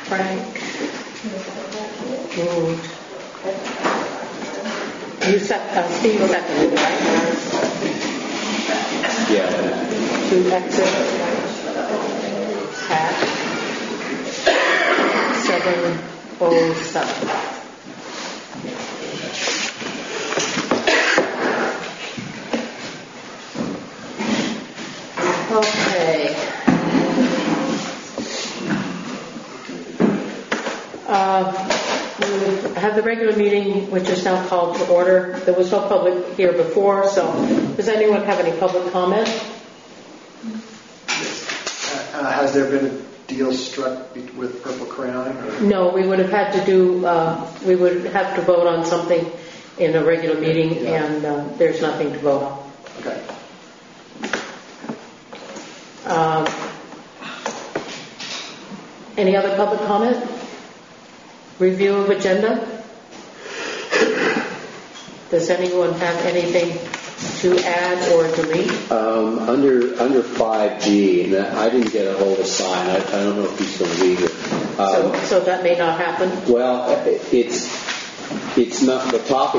Frank moved. You Steve seconded, right? Yeah. To exit at 7:07. Okay. We have the regular meeting, which is now called to order. There was no public here before, so does anyone have any public comment? Has there been a deal struck with Purple Crayon? Or? No, we would have had to do, we would have to vote on something in a regular meeting, Yeah. and there's nothing to vote on. Okay. Any other public comment? Review of agenda? Does anyone have anything to add or delete? Under 5G, and I didn't get a hold of Sign. I don't know if he's going to be here. So that may not happen? Well, it's not, the topic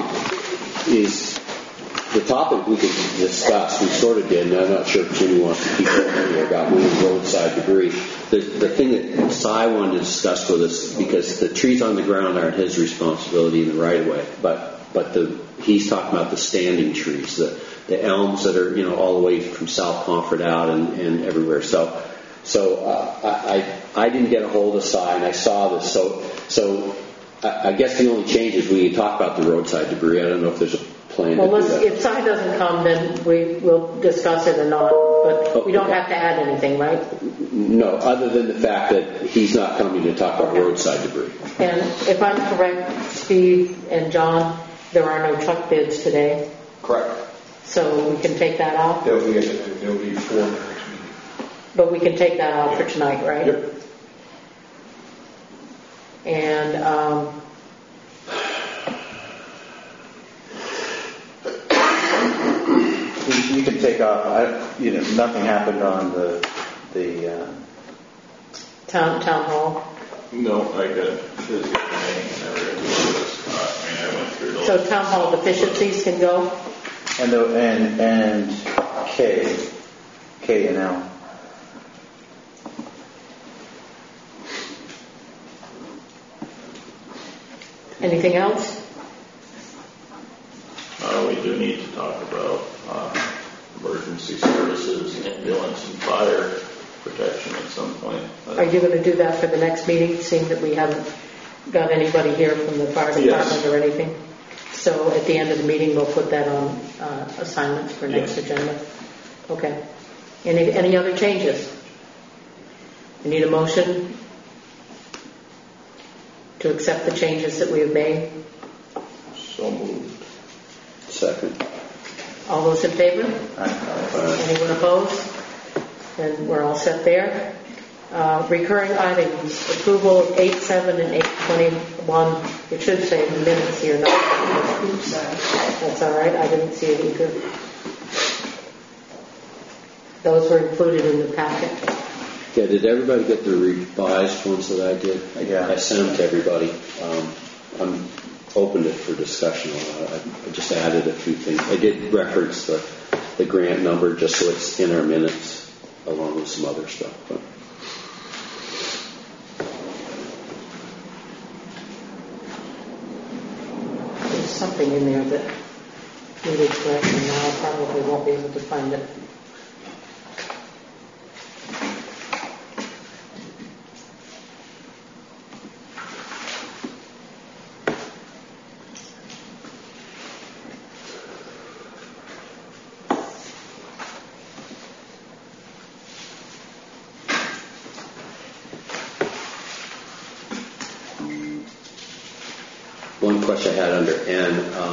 we could discuss. We sort of did, and I'm not sure if Jimmy wants to keep going here about moving roadside debris. The thing that Cy wanted to discuss with us, because the trees on the ground aren't his responsibility in the right of way, but he's talking about the standing trees, the elms that are all the way from South Pomfret out and everywhere. So I didn't get a hold of Cy, and I saw this. So I guess the only change is we talk about the roadside debris. I don't know if there's a plan. Well, if Cy doesn't come, then we will discuss it or not. But we don't have to add anything, right? No, other than the fact that he's not coming to talk about roadside debris. And if I'm correct, Steve and John, there are no truck bids today. Correct. So we can take that off? There'll be 4 next meeting. But we can take that off for tonight, right? Yep. And you can take off. Nothing happened on the town hall. No, I got it. I went through those. So town hall deficiencies can go. and K and L. Anything else? We do need to talk about emergency services, ambulance, and fire protection at some point. Are you going to do that for the next meeting, seeing that we haven't got anybody here from the fire department or anything? So at the end of the meeting, we'll put that on assignments for next agenda. Okay. Any other changes? We need a motion to accept the changes that we have made. So moved. Second. All those in favor? Aye. Anyone opposed? Then we're all set there. Recurring items, approval of 8/7 and 8/21. It should say minutes here. No. Oops, that's all right. I didn't see it either. Those were included in the packet. Yeah, did everybody get the revised ones that I did? Yeah. I sent them to everybody. I'm opened it for discussion. I just added a few things. I did reference the grant number just so it's in our minutes along with some other stuff. But. There's something in there that needed correction. Now I probably won't be able to find it. One question I had under N,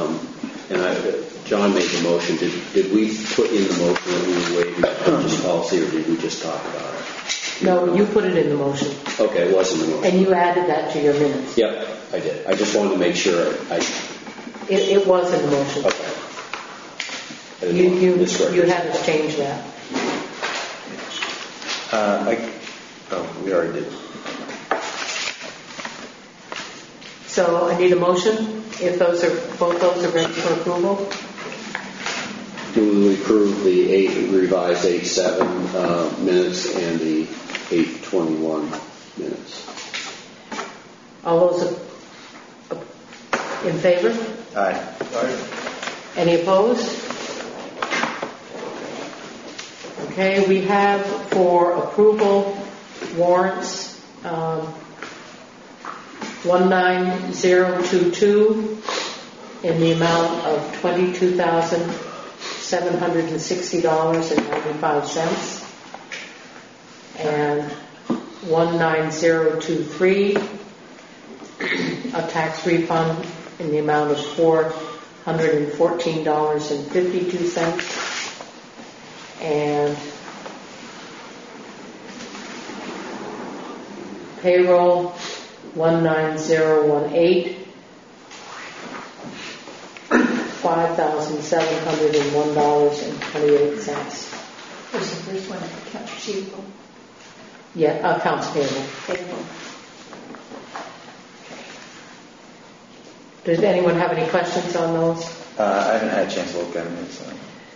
John made the motion. Did we put in the motion that we were waiving the purchase policy, or did we just talk about it? No, you put it in the motion. Okay, it was in the motion. And you added that to your minutes. Yep, I did. I just wanted to make sure It was in the motion. Okay. I didn't want You misrepresent. had us change that. We already did. So I need a motion if both those are ready for approval. Do we approve the revised 8/7 minutes and the 8/21 minutes? All those in favor? Aye. Any opposed? Okay, we have for approval warrants 19022 in the amount of $22,760.95, and 19023 a tax refund in the amount of $414.52, and payroll 19018 $5,701.28. What's the first one? Accounts receivable. Yeah, accounts payable. Does anyone have any questions on those? I haven't had a chance to look at them yet, so.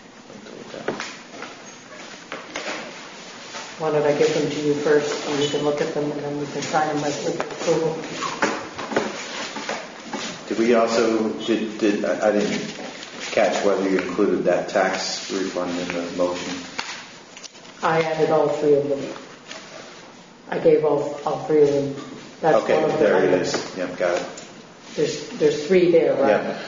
Why don't I give them to you first, and you can look at them, and then we can sign them with approval. Did we also, I didn't catch whether you included that tax refund in the motion. I added all three of them. I gave all three of them. That's Okay, one of there the it is. Yep, got it. There's three there, right? Yep.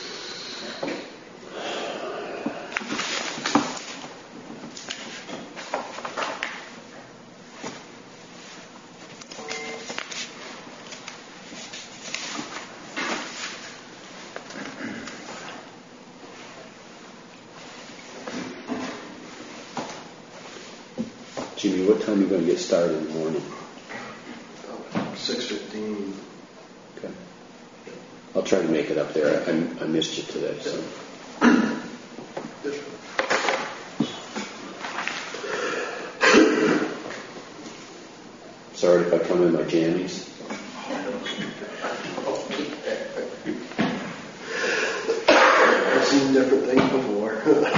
Jimmy, what time are you going to get started in the morning? 6:15. Okay. I'll try to make it up there. I missed you today, so. Sorry if I come in my jammies. I've seen different things before.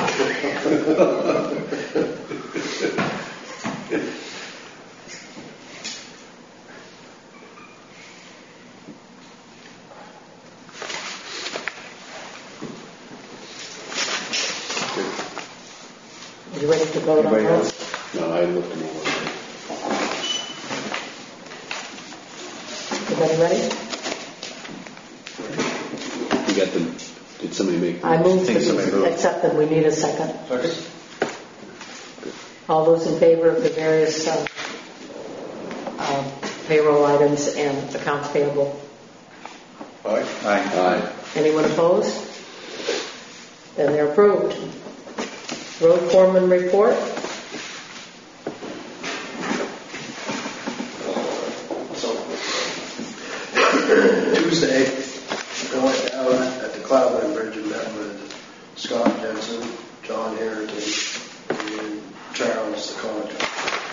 Are you ready to vote on Anybody those? else? No, I looked them over. Everybody ready? You got them? Did somebody make? I move think somebody to moved. accept them. We need a second. All those in favor of the various payroll items and accounts payable? Aye. Aye. Aye. Anyone opposed? Then they're approved. Road foreman report. So, Tuesday, I went down at the Cloudland Bridge and met with Scott Jensen, John Harrington, and Charles the contractor.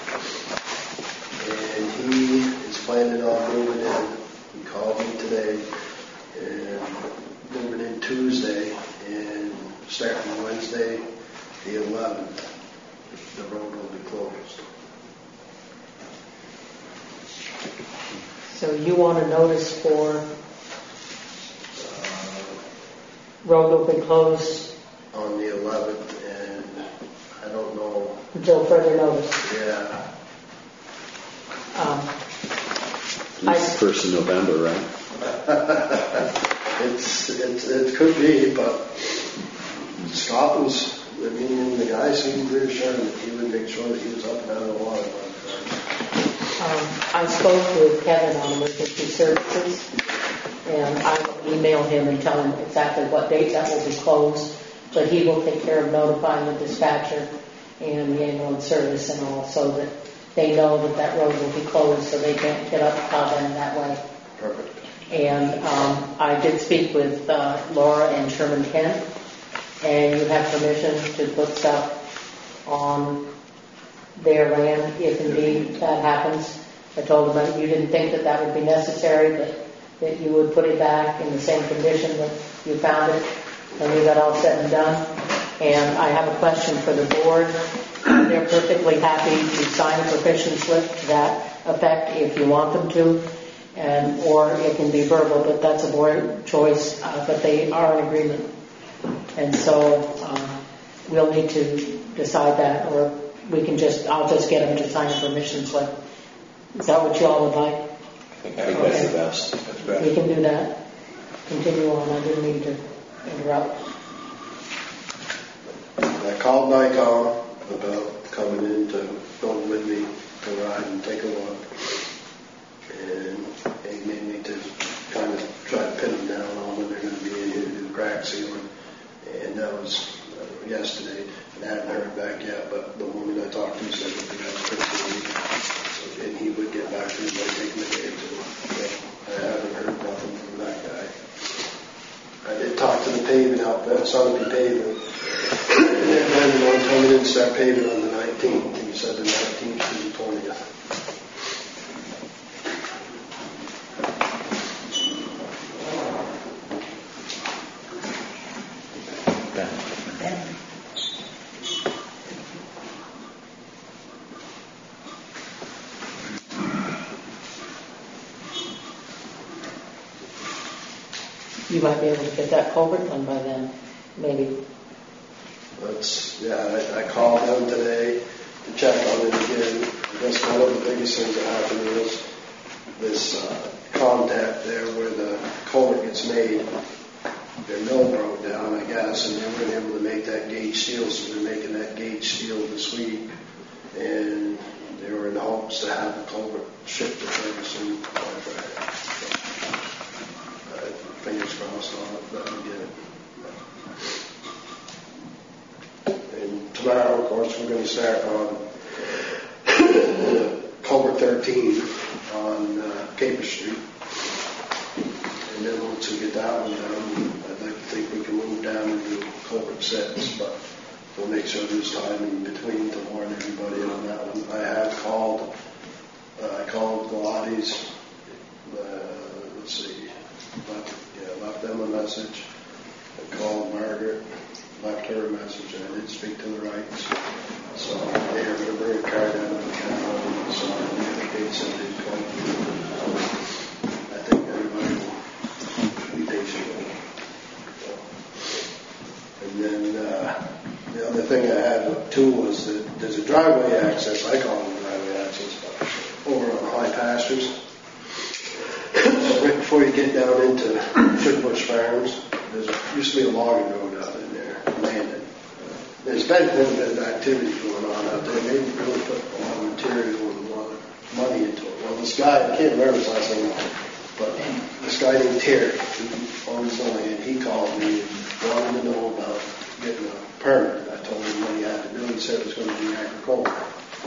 And he is planning on moving in. He called me today and moving in Tuesday, and starting Wednesday, the 11th, the road will be closed. So you want a notice for road will be closed On the 11th, and I don't know, until further notice. yeah, It's the 1st of November, right? it could be, but Scott was, the guy seemed reassured that he would make sure that he was up and out of the water. I spoke with Kevin on emergency services, and I will email him and tell him exactly what date that will be closed, but he will take care of notifying the dispatcher and the ambulance service and all, so that they know that that road will be closed, so they can't get up Cloudland that way. Perfect. And I did speak with Laura and Sherman Kent, and you have permission to put stuff on their land if indeed that happens. I told them that you didn't think that would be necessary, but that you would put it back in the same condition that you found it when we got all said and done. And I have a question for the board. They're perfectly happy to sign a permission slip to that effect if you want them to, or it can be verbal, but that's a board choice, but they are in agreement. And so we'll need to decide that, or I'll just get them to sign a permission slip. Is that what you all would like? I think that's the best. That's better. We can do that. Continue on. I didn't mean to interrupt. I called Nikon about coming in to go with me to ride and take a look. And they made me to kind of try to pin them down on when they're going to be in here to do the crack sealing. And that was yesterday. And I haven't heard back yet, but the woman I talked to said that they got to fix it. And he would get back to me by taking a day or two. So I haven't heard nothing from that guy. I did talk to the paving outfit, Sunapee Paving. And they're planning on coming in and start paving on the 19th. He said the 19th to the 20th. You might be able to get that culvert done by then, maybe. I called them today to check on it again. I guess one of the biggest things that happened was this contact there where the culvert gets made. Their mill broke down, I guess, and they weren't able to make that gauge steel, so they're making that gauge steel this week. And they were in hopes to have the culvert shipped to Ferguson by Friday. Fingers crossed on it, that we get it. And tomorrow, of course, we're going to start on culvert 13 on Caper Street. And then once we get that one done, I'd like to think we can move down and do culvert 6, but we'll make sure there's time in between to warn everybody on that one. I called Galati's, left them a message. I called Margaret, left her a message, and I did speak to the Wrights. So they are going to bring a car down to the county, so they said they'd call me. I think everybody will be patient with it. And then the other thing I had too was that there's a driveway access, I call it driveway access, over on High Pastures. So right before you get down into Sugarbush Farms, used to be a logging road out in there, landed. There's been a little bit of activity going on out there. They really put a lot of material and a lot of money into it. Well, this guy, I can't remember his last name, but this guy named Terry, who owns the land, he called me and wanted to know about getting a permit. I told him what he had to do. He said it was going to be agricultural.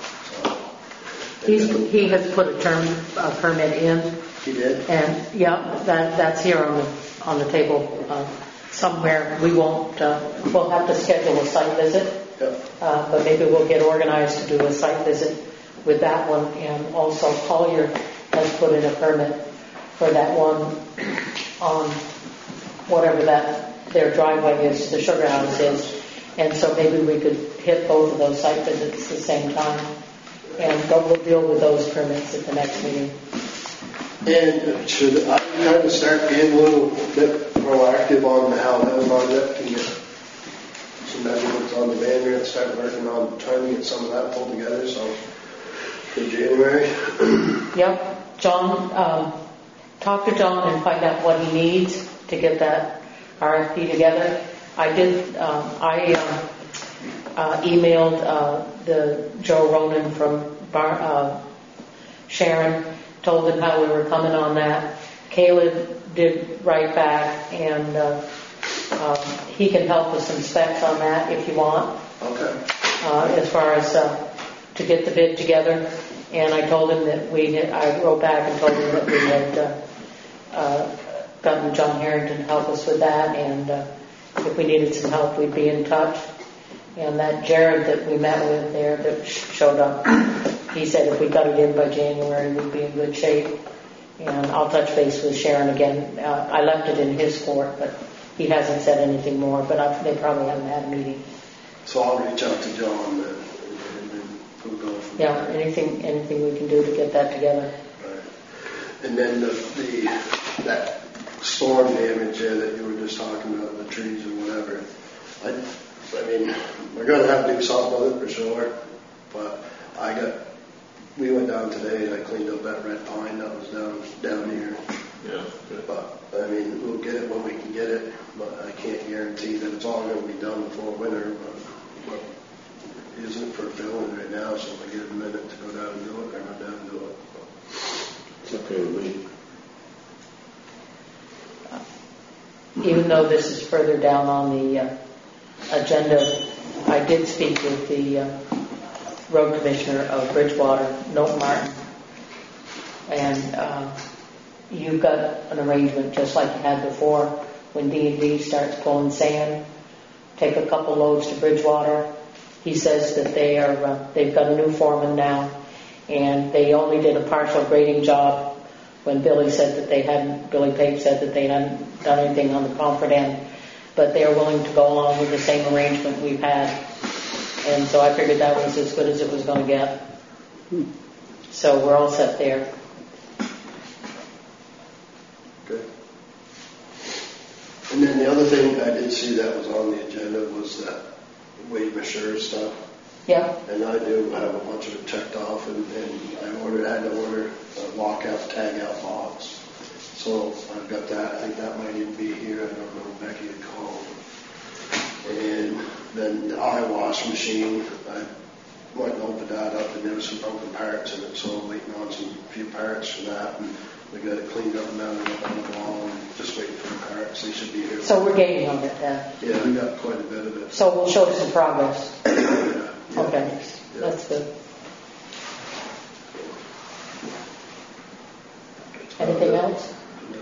So, He has put a permit in. he did? And yeah, that's here on the table somewhere. We won't. We'll have to schedule a site visit, but maybe we'll get organized to do a site visit with that one. And also, Collier has put in a permit for that one on whatever their driveway is, the sugar house is. And so maybe we could hit both of those site visits at the same time. And we'll deal with those permits at the next meeting. And should I kind of start being a little bit proactive on the Hal Hill project and get some measurements on the banner and start working on trying to get some of that pulled together so in January? Yep. John, talk to John and find out what he needs to get that RFP together. I emailed the Joe Ronan from Sharon, told him how we were coming on that. Caleb did write back, and he can help with some specs on that if you want. Okay. As far as to get the bid together. And I told him that I wrote back and told him that we had gotten John Harrington to help us with that, and if we needed some help, we'd be in touch. And that Jared that we met with there that showed up, he said if we got it in by January, we'd be in good shape. And I'll touch base with Sharon again. I left it in his court, but he hasn't said anything more, but they probably haven't had a meeting. So I'll reach out to John then, and then we'll go from Yeah, there. anything we can do to get that together. Right. And then that storm damage there that you were just talking about, the trees or whatever, I mean, we're going to have to do something with it for sure, but we went down today and I cleaned up that red pine that was down here. Yeah, good. But, I mean, we'll get it when we can get it, but I can't guarantee that it's all going to be done before winter, but it isn't for filling right now, so if I get a minute to go down and do it, I go down and do it. It's okay with me. Even though this is further down on the agenda, I did speak with the road commissioner of Bridgewater, Milton Martin, and you've got an arrangement just like you had before. When D&D starts pulling sand, take a couple loads to Bridgewater. He says that they've got a new foreman now, and they only did a partial grading job when Billy Pape said that they hadn't done anything on the Pomfret end, but they're willing to go along with the same arrangement we've had. And so I figured that was as good as it was going to get. So we're all set there. Good. And then the other thing I did see that was on the agenda was that Wade Masher stuff. Yeah. And I do have a bunch of it checked off, and I had to order a lockout, tag-out box. So I've got that. I think that might even be here. I don't know. Becky had called. And then the eye wash machine, I went and opened that up, and there was some broken parts in it, so I'm waiting on some few parts for that. And we got it cleaned up and mounted up on the wall, and just waiting for the parts. They should be here. So we're gaining on it then. Yeah, we got quite a bit of it. So we'll show some progress. Yeah. Okay, Yeah. that's good. Anything else?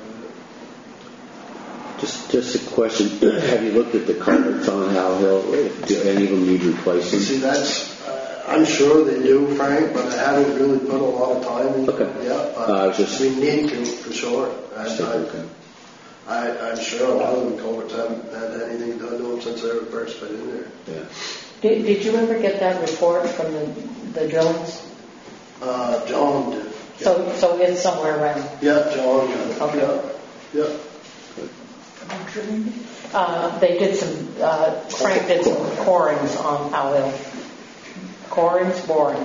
Just a question. Have you looked at the culverts on Howell Hill? Do any of them need replacing? See, I'm sure they do, Frank, but I haven't really put a lot of time into Okay. it yet. But we need to, for sure. Okay. I'm sure a lot of the culverts haven't had anything done to them since they were first put in there. Yeah. Did you ever get that report from the Jones? John did. Yeah. So it's somewhere around. Yeah, John got it. Okay. Yeah. They did some, Frank did some corings on Howell Hill. Borings.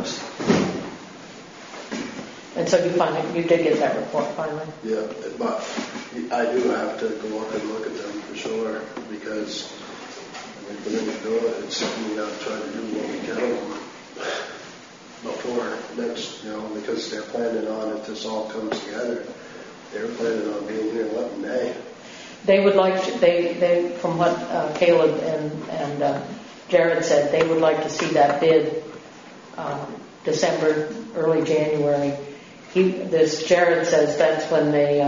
And so you did get that report finally? Yeah, but I do have to go up and look at them for sure, because if we're going to do it, it's something we got to try to do what we can before next, because they're planning on it, this all comes together. They're planning on being here in May. They would like to, they from what Caleb and Jared said, they would like to see that bid December, early January. Jared says that's when they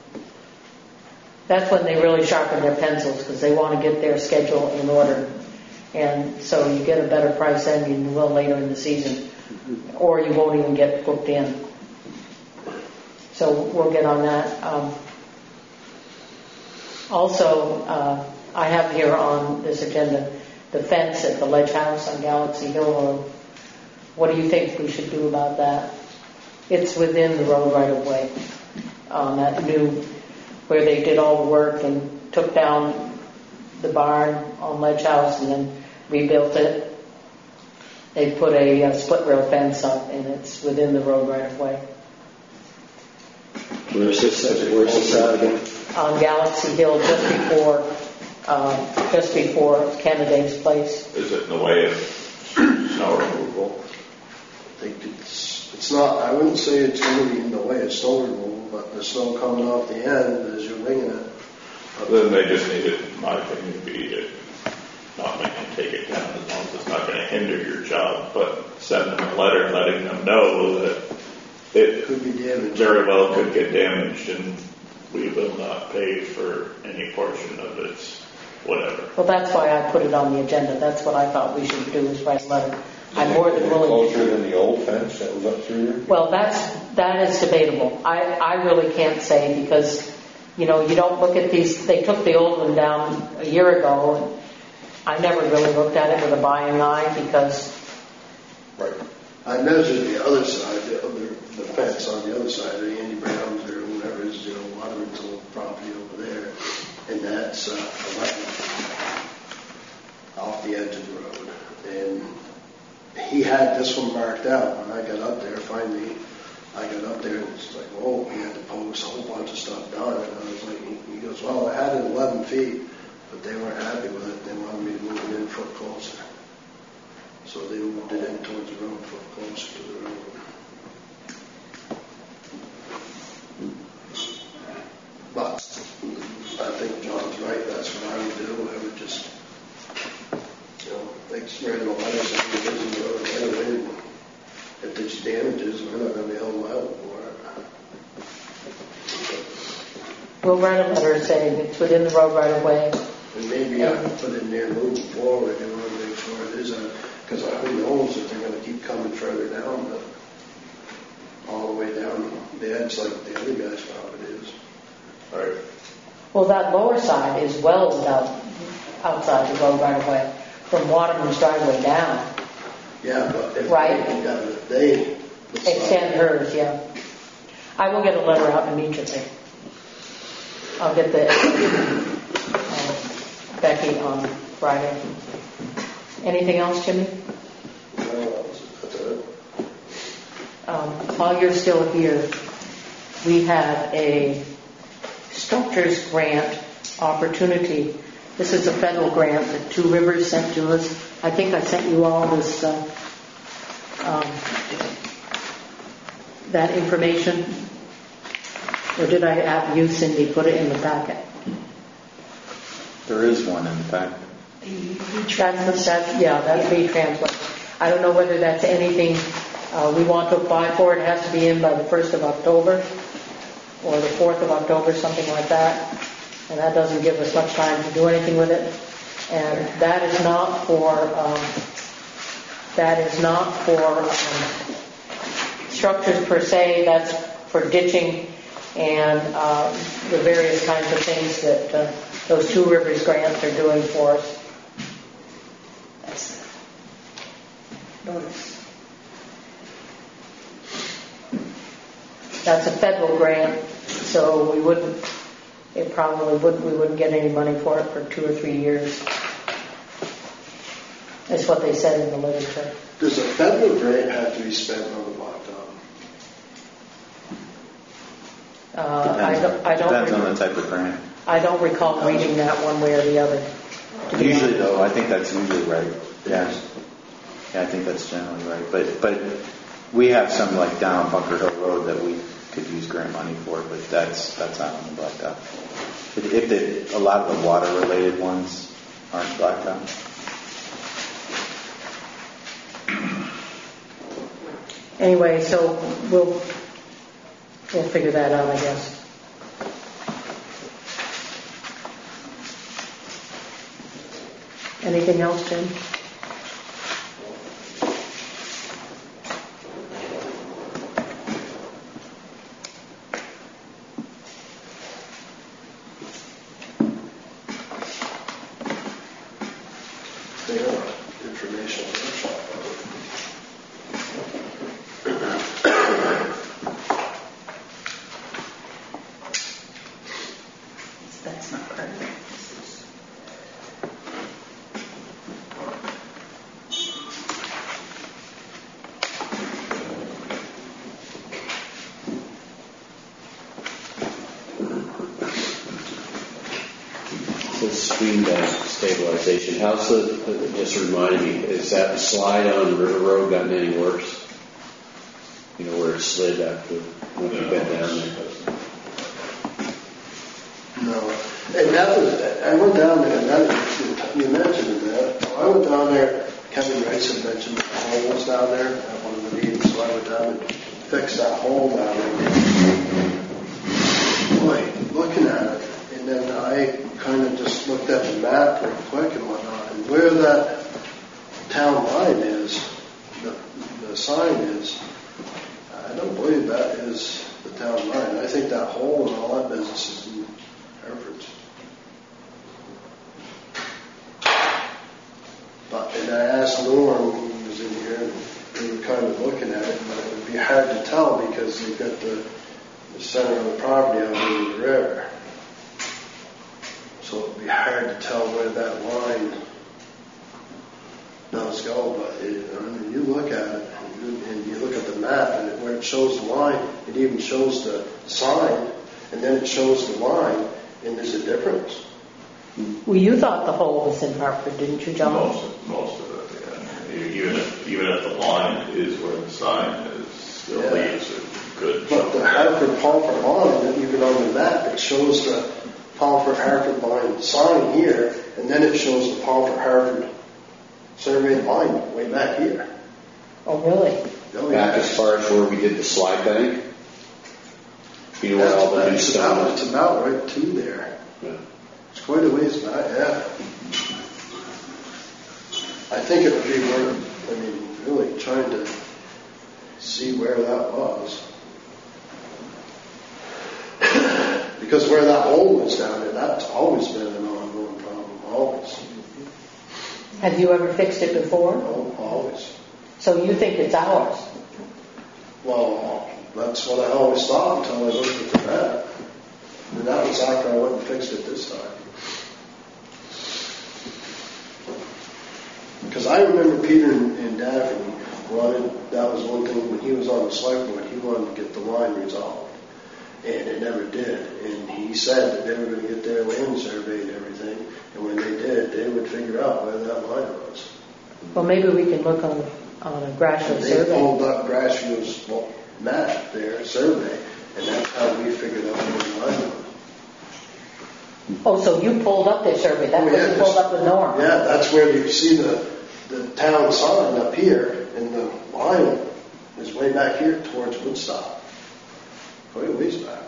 really sharpen their pencils, because they want to get their schedule in order. And so you get a better price then you will later in the season, or you won't even get booked in. So we'll get on that. Also, I have here on this agenda the fence at the Ledge House on Galaxy Hill Road. What do you think we should do about that? It's within the road right of way. That new, where they did all the work and took down the barn on Ledge House and then rebuilt it. They put a split rail fence up, and it's within the road right of way. Where's this at again? On Galaxy Hill, just before Kennedy's place. Is it in the way of snow removal? I think it's not, I wouldn't say it's going to be in the way of snow removal, but the snow coming off the end as you're winging it. Then they just need it, in my opinion, to be to not make them take it down, as long as it's not going to hinder your job, but send them a letter letting them know that it Could be damaged. very well could get damaged, and we will not pay for any portion of its whatever. Well, that's why I put it on the agenda. That's what I thought we should do, is write a letter I'm more than willing. Closer than the old fence that was up through there? Well, that is debatable. I really can't say because, you don't look at these. They took the old one down a year ago, and I never really looked at it with a buying eye because. Right. I measured the other side, the fence on the other side of Andy Brown's or whatever it is, Waterman's old property over there, and that's 11 off the edge of the road. And he had this one marked out. When I got up there, finally, and it's like, oh, he had to post a whole bunch of stuff done. And I was like, he goes, well, I had it 11 feet, but they weren't happy with it. They wanted me to move it in a foot closer. So they moved it in towards the road, a foot closer to the road. But I think John's right. That's what I would do. I would just, like spread the letter saying it is in the road anyway. If there's damages, we're not going to be held liable for it. We'll write a letter saying it's within the road right away. And maybe I can put in there moving forward. You want to make sure it is, because who knows if they're going to keep coming further down, but all the way down the edge like the other guy's property is. Right. Well, that lower side is well outside the road right away from Waterman's driveway down. Yeah, but if Right. they Extend hers, yeah. I will get a letter out immediately. I'll get the Becky on Friday. Anything else, Jimmy? No, that's it. While you're still here, we have a structures grant opportunity. This is a federal grant that Two Rivers sent to us. I think I sent you all this that information, or did I have you, Cindy, put it in the packet? There is one in the packet. That's V-Trans. I don't know whether that's anything we want to apply for. It has to be in by the 1st of October or the 4th of October, something like that. And that doesn't give us much time to do anything with it. And that is not for structures per se. That's for ditching and the various kinds of things that those Two Rivers grants are doing for us. Notice. That's a federal grant, so we wouldn't get any money for it for 2 or 3 years. That's what they said in the literature. Does a federal grant have to be spent on the blacktop? Depends on the type of grant. I don't recall reading that one way or the other. Usually, though, I think that's usually right. Yeah, I think that's generally right. But we have some like down Bunker Hill Road that we could use grant money for, but that's not on the blacktop. If a lot of the water-related ones aren't blacktop. Anyway, so we'll figure that out, I guess. Anything else, Jim? Information workshop. That's not correct. Stream bank stabilization. How's just remind me, is that the slide on River Road gotten any worse? Where it slid after when you've been down there? No. And that was, I went down there, and that, you mentioned that. I went down there, Kevin Rice had mentioned the holes down there at one of the meetings, so I went down and fixed that hole down there. Boy, looking at it, and then I kind of just looked at the map real quick and whatnot, and where that town line is, Norm was in here, and we were kind of looking at it, but it would be hard to tell because they've got the center of the property out in the river. So it would be hard to tell where that line does go, but you look at it, and you look at the map, and where it shows the line, it even shows the sign, and then it shows the line, and there's a difference. Well, you thought the hole was in Hartford, didn't you, John? Most of it, yeah. Even if the line is where the sign is, still leaves a good But chunk. the Hartford-Palford line, even on the map, it shows the Palford-Hartford line sign here, and then it shows the Palford-Hartford survey line way back here. Oh, really? Oh, Back as far as where we did the slide bank? You know where all the new stuff It's about right to there. Yeah. It's quite a ways back, yeah. I think it would be worth, really trying to see where that was. Because where that hole was down there, that's always been an ongoing problem, always. Have you ever fixed it before? Oh, always. So you think it's ours? Well, that's what I always thought until I looked at the map. And that was after I went and fixed it this time. Because I remember Peter and Daphne that was one thing when he was on the select board, he wanted to get the line resolved. And it never did. And he said that they were going to get their land surveyed and everything. And when they did, they would figure out where that line was. Well, maybe we can look on a Gratiot They survey. pulled up Gratiot's map there, survey, and that's how we figured out where the line was. Oh, so you pulled up their survey. That Oh, was yeah, you pulled up the norm. Yeah, that's where you see the town sign up here, and the line is way back here towards Woodstock. Quite a ways back.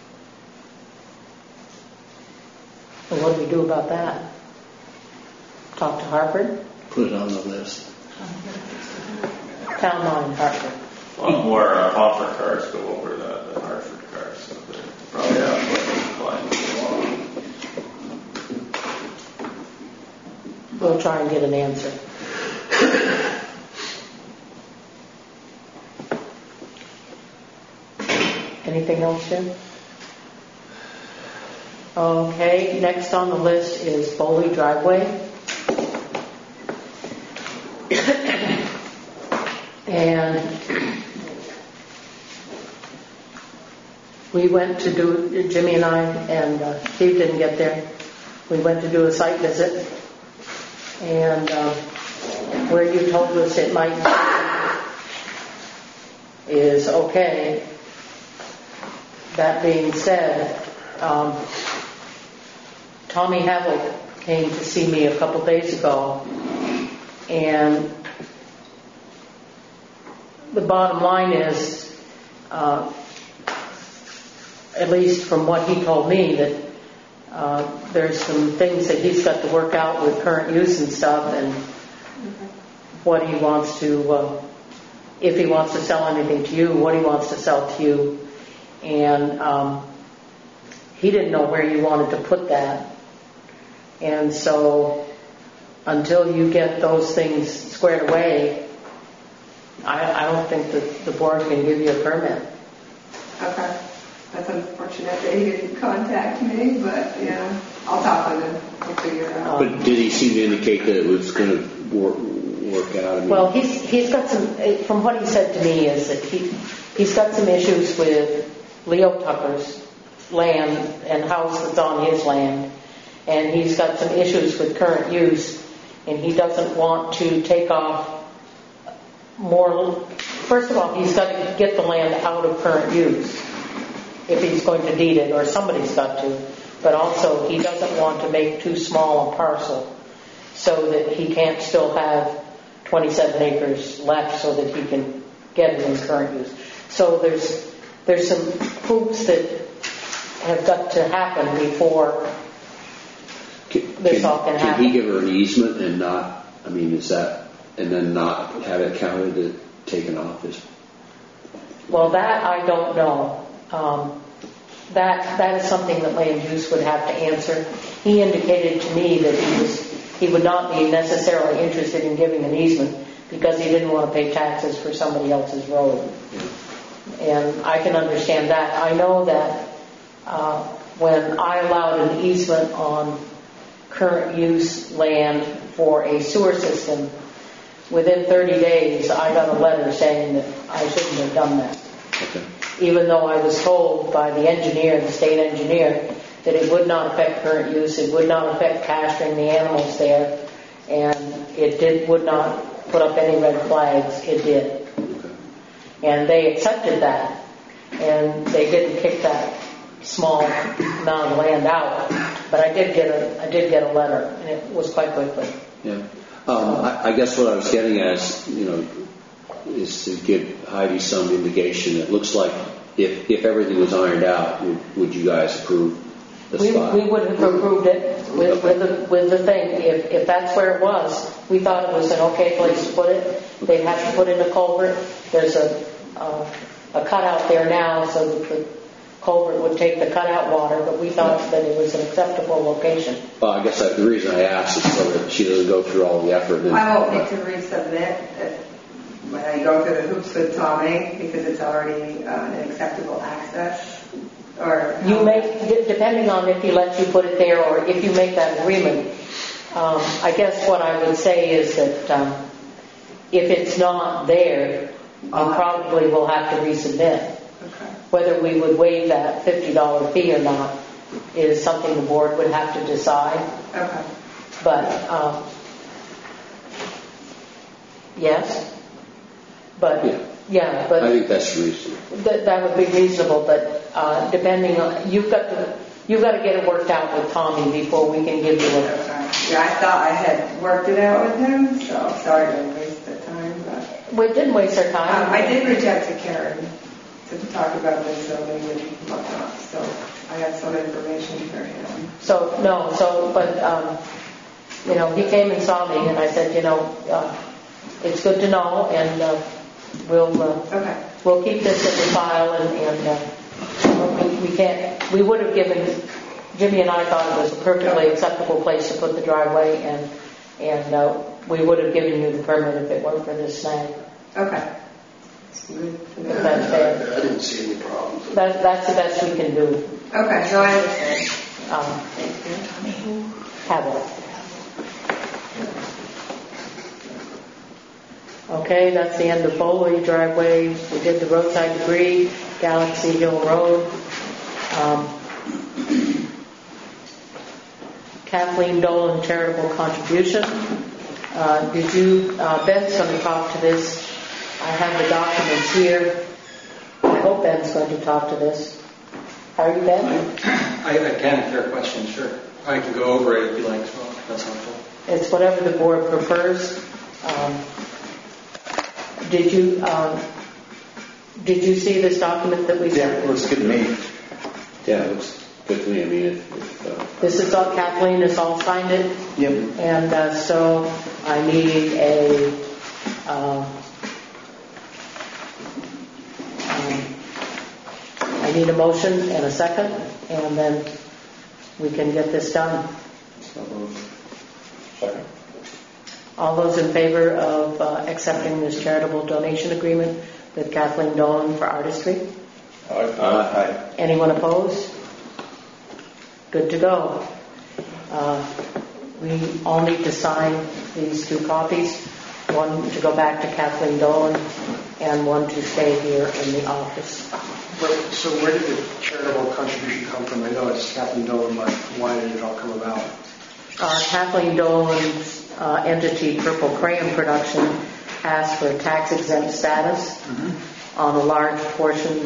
And what do we do about that? Talk to Hartford? Put it on the list. Town line, Hartford. A lot more Palford cars go over than Hartford cars. So they're probably We'll try and get an answer. Anything else, Jim? Okay, next on the list is Bowley Driveway. And we went to do, Jimmy and I, and Steve didn't get there. We went to do a site visit. And where you told us it might be is okay. That being said, Tommy Havel came to see me a couple days ago, and the bottom line is, at least from what he told me, that there's some things that he's got to work out with current use and stuff, and what he wants to, if he wants to sell anything to you, what he wants to sell to you. And he didn't know where you wanted to put that. And so until you get those things squared away, I don't think that the board can give you a permit. Okay. That's unfortunate that he didn't contact me, but yeah, I'll talk with him. We'll figure it out. But did he seem to indicate that it was going to work out? I mean, Well, he's got some, from what he said to me, is that he's got some issues with Leo Tucker's land and house that's on his land, and he's got some issues with current use, and he doesn't want to take off more. First of all, he's got to get the land out of current use if he's going to deed it, or somebody's got to. But also, he doesn't want to make too small a parcel so that he can't still have 27 acres left so that he can get it in current use. So there's some hoops that have got to happen before this all can happen. Can he give her an easement and not, I mean, is that, and then not have it counted and taken off? Well, that I don't know. That is something that land use would have to answer. He indicated to me that he would not be necessarily interested in giving an easement because he didn't want to pay taxes for somebody else's road. And I can understand that. I know that when I allowed an easement on current use land for a sewer system, within 30 days I got a letter saying that I shouldn't have done that. Okay. Even though I was told by the engineer, the state engineer, that it would not affect current use, it would not affect pasturing the animals there, and would not put up any red flags. It did. And they accepted that, and they didn't kick that small amount of land out. But I did get a letter, and it was quite quickly. Yeah. I guess what I was getting at is to give Heidi some indication. It looks like if everything was ironed out, would you guys approve the spot? We would have approved it with the thing. If that's where it was, we thought it was an okay place to put it. They'd have to put in a culvert. There's a cutout there now, so that the culvert would take the cutout water, but we thought that it was an acceptable location. Well, I guess the reason I asked is so that she doesn't go through all the effort. I won't need to resubmit when I go through the hoops with Tommy because it's already an acceptable access. Or you may, depending on if he lets you put it there or if you make that agreement. I guess what I would say is that if it's not there, you probably will have to resubmit. Okay. Whether we would waive that $50 fee or not is something the board would have to decide. Okay. But, yes. But, yeah, but I think that's reasonable. that would be reasonable, but depending on, you've got to get it worked out with Tommy before we can give you a... Okay. Yeah, I thought I had worked it out with him, so sorry to waste the time, but... We didn't waste our time. I did reach out to Karen to talk about the zoning and whatnot, so I have some information for him. But he came and saw me, and I said, it's good to know, and we'll keep this in the file, and we would have given, Jimmy and I thought it was a perfectly acceptable place to put the driveway, and we would have given you the permit if it weren't for this snag. Okay. I didn't see any problems. That's the best we can do. Okay, so I understand. Have it. Okay, that's the end of Foley driveway. We did the roadside debris, Galaxy Hill Road. Kathleen Dolan charitable contribution. Ben's going to talk to this. I have the documents here. I hope Ben's going to talk to this. Are you, Ben? I can, if there are questions, sure. I can go over it if you like as well, if that's helpful. It's whatever the board prefers. Did you see this document that we sent? Yeah, it looks good to me. Yeah, it looks good to me. I mean, This is all, Kathleen has all signed it. Yep. And so I need a motion and a second, and then we can get this done. Second. All those in favor of accepting this charitable donation agreement with Kathleen Dolan for artistry? Aye. Anyone opposed? Good to go. We all need to sign these 2 copies, one to go back to Kathleen Dolan and one to stay here in the office. So where did the charitable contribution come from? I know it's Kathleen Dolan, but why did it all come about? Kathleen Dolan's entity, Purple Crayon Production, asked for a tax-exempt status on a large portion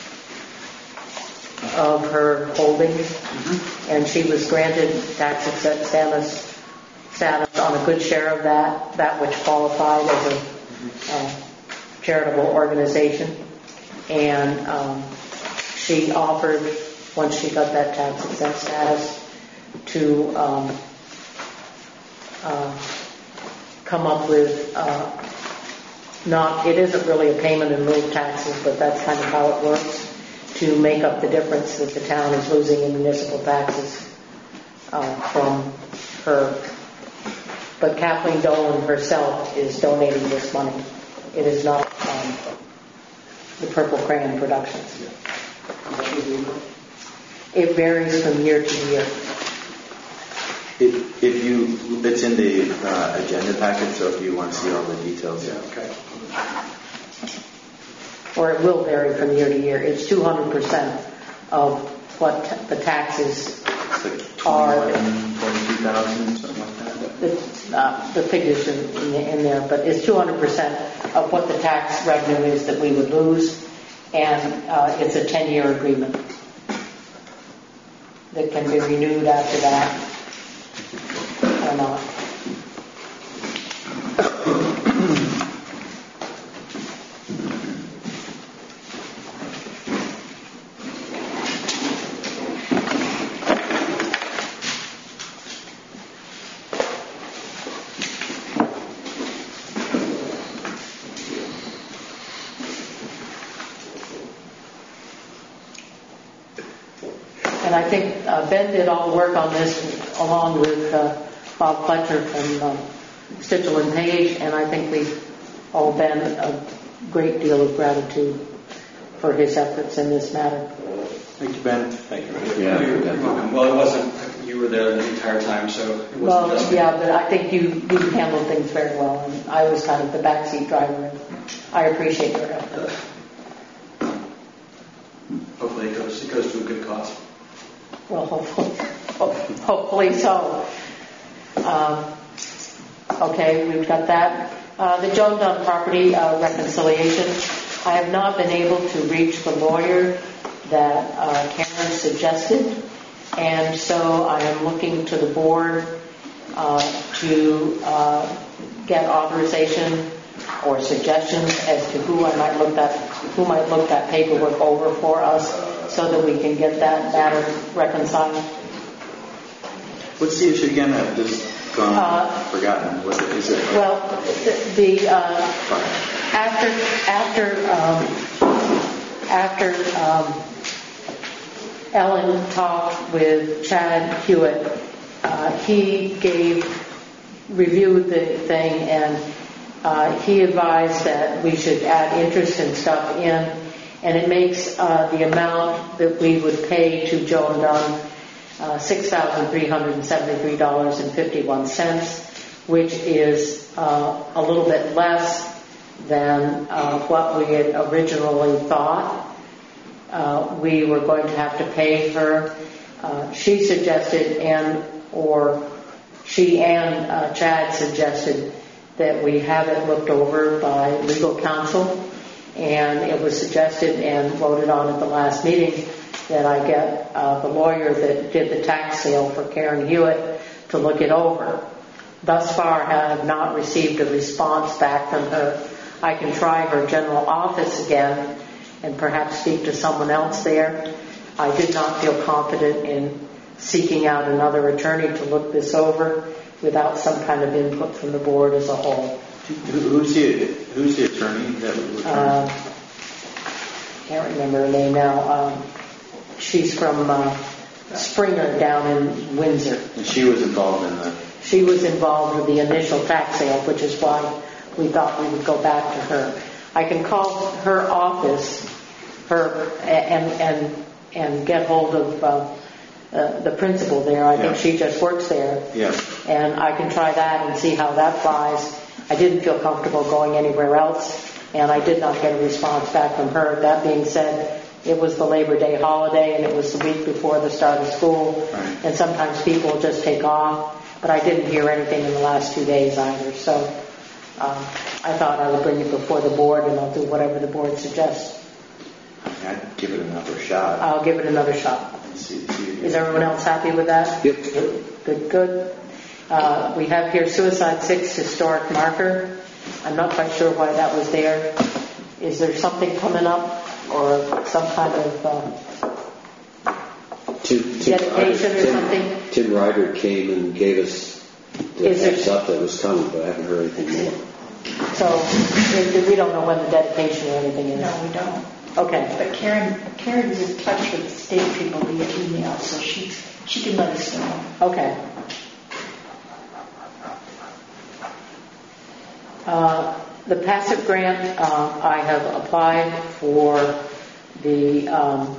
of her holdings, and she was granted tax-exempt status on a good share of that which qualified as a charitable organization. And she offered, once she got that tax-exempt status, to come up with it isn't really a payment in lieu of taxes, but that's kind of how it works, to make up the difference that the town is losing in municipal taxes from her but Kathleen Dolan herself is donating this money. It is not the Purple Crayon Productions. It varies from year to year. It's in the agenda packet, so if you want to see all the details. Yeah, okay. Or it will vary from year to year. It's 200% of what the taxes It's like are. 22,000, something like that. The figures in there, but it's 200% of what the tax revenue is that we would lose, and it's a 10-year agreement that can be renewed after that or not. And I think Ben did all the work on this along with Bob Fletcher from Stitchell and Page, and I think we owe Ben a great deal of gratitude for his efforts in this matter. Thank you, Ben. Thank you. Yeah. You're welcome. Well, it wasn't, you were there the entire time, so it wasn't just me. Yeah, but I think you handled things very well, and I was kind of the backseat driver, and I appreciate your help. Hopefully it goes to a good cause. Well, hopefully so. Okay, we've got that. The Joan Dunn property reconciliation. I have not been able to reach the lawyer that Karen suggested, and so I am looking to the board to get authorization or suggestions as to who might look that paperwork over for us, so that we can get that matter reconciled. What's the issue again? I've just forgotten. What is it? Well, after Ellen talked with Chad Hewitt, he reviewed the thing, and he advised that we should add interest and stuff in, and it makes the amount that we would pay to Joan Dunn $6,373.51, which is a little bit less than what we had originally thought we were going to have to pay her. She suggested, she and Chad suggested that we have it looked over by legal counsel, and it was suggested and voted on at the last meeting that I get the lawyer that did the tax sale for Karen Hewitt to look it over. Thus far, I have not received a response back from her. I can try her general office again and perhaps speak to someone else there. I did not feel confident in seeking out another attorney to look this over without some kind of input from the board as a whole. Who's the attorney that would Can't remember her name now. She's from Springer down in Windsor. And she was involved in the... She was involved with the initial tax sale, which is why we thought we would go back to her. I can call her office, and get hold of the principal there. I think she just works there. Yeah. And I can try that and see how that flies. I didn't feel comfortable going anywhere else, and I did not get a response back from her. That being said, it was the Labor Day holiday, and it was the week before the start of school, right. And sometimes people just take off, but I didn't hear anything in the last 2 days either, so I thought I would bring it before the board, and I'll do whatever the board suggests. I'd give it another shot. I'll give it another shot. Is everyone else happy with that? Yep. Good. We have here Suicide 6 historic marker. I'm not quite sure why that was there. Is there something coming up or some kind of dedication or something? Tim Ryder came and gave us the heads up that was coming, but I haven't heard anything more. So we don't know when the dedication or anything is? No, we don't. Okay. But Karen is in touch with the state people via email, so she can let us know. Okay. The passive grant, I have applied for the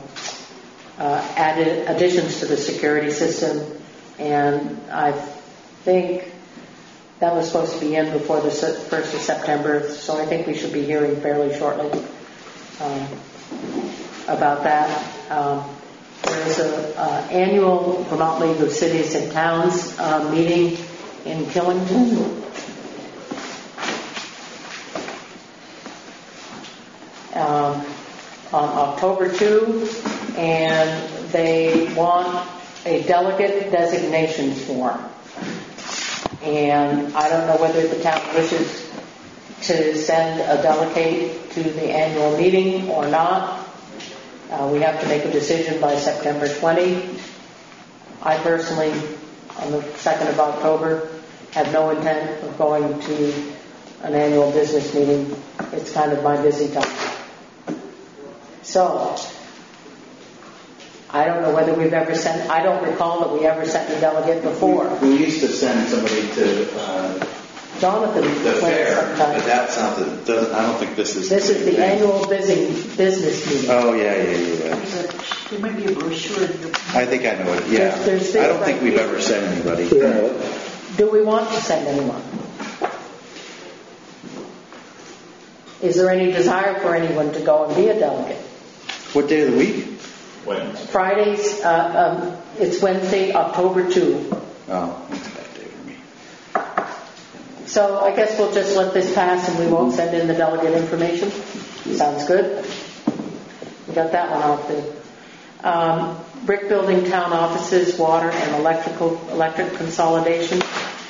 added additions to the security system, and I think that was supposed to be in before the 1st of September, so I think we should be hearing fairly shortly about that. There's an annual Vermont League of Cities and Towns meeting in Killington. On October 2, and they want a delegate designation form. And I don't know whether the town wishes to send a delegate to the annual meeting or not. We have to make a decision by September 20. I personally, on the 2nd of October, have no intent of going to an annual business meeting. It's kind of my busy time. So, I don't know whether we've ever sent, I don't recall that we ever sent a delegate before. We used to send somebody to Jonathan the went fair, sometime. but that's not the, I don't think this is. This is the annual business meeting. Oh, yeah. There might be a brochure in your... I think I know it, yeah. There's I don't things think like we've these. ever sent anybody. Do we want to send anyone? Is there any desire for anyone to go and be a delegate? What day of the week? Wednesday. Fridays, it's Wednesday, October 2. Oh, that's a bad day for me. So I guess we'll just let this pass and we won't send in the delegate information. Sounds good. We got that one off there. Brick building town offices, water and electric consolidation.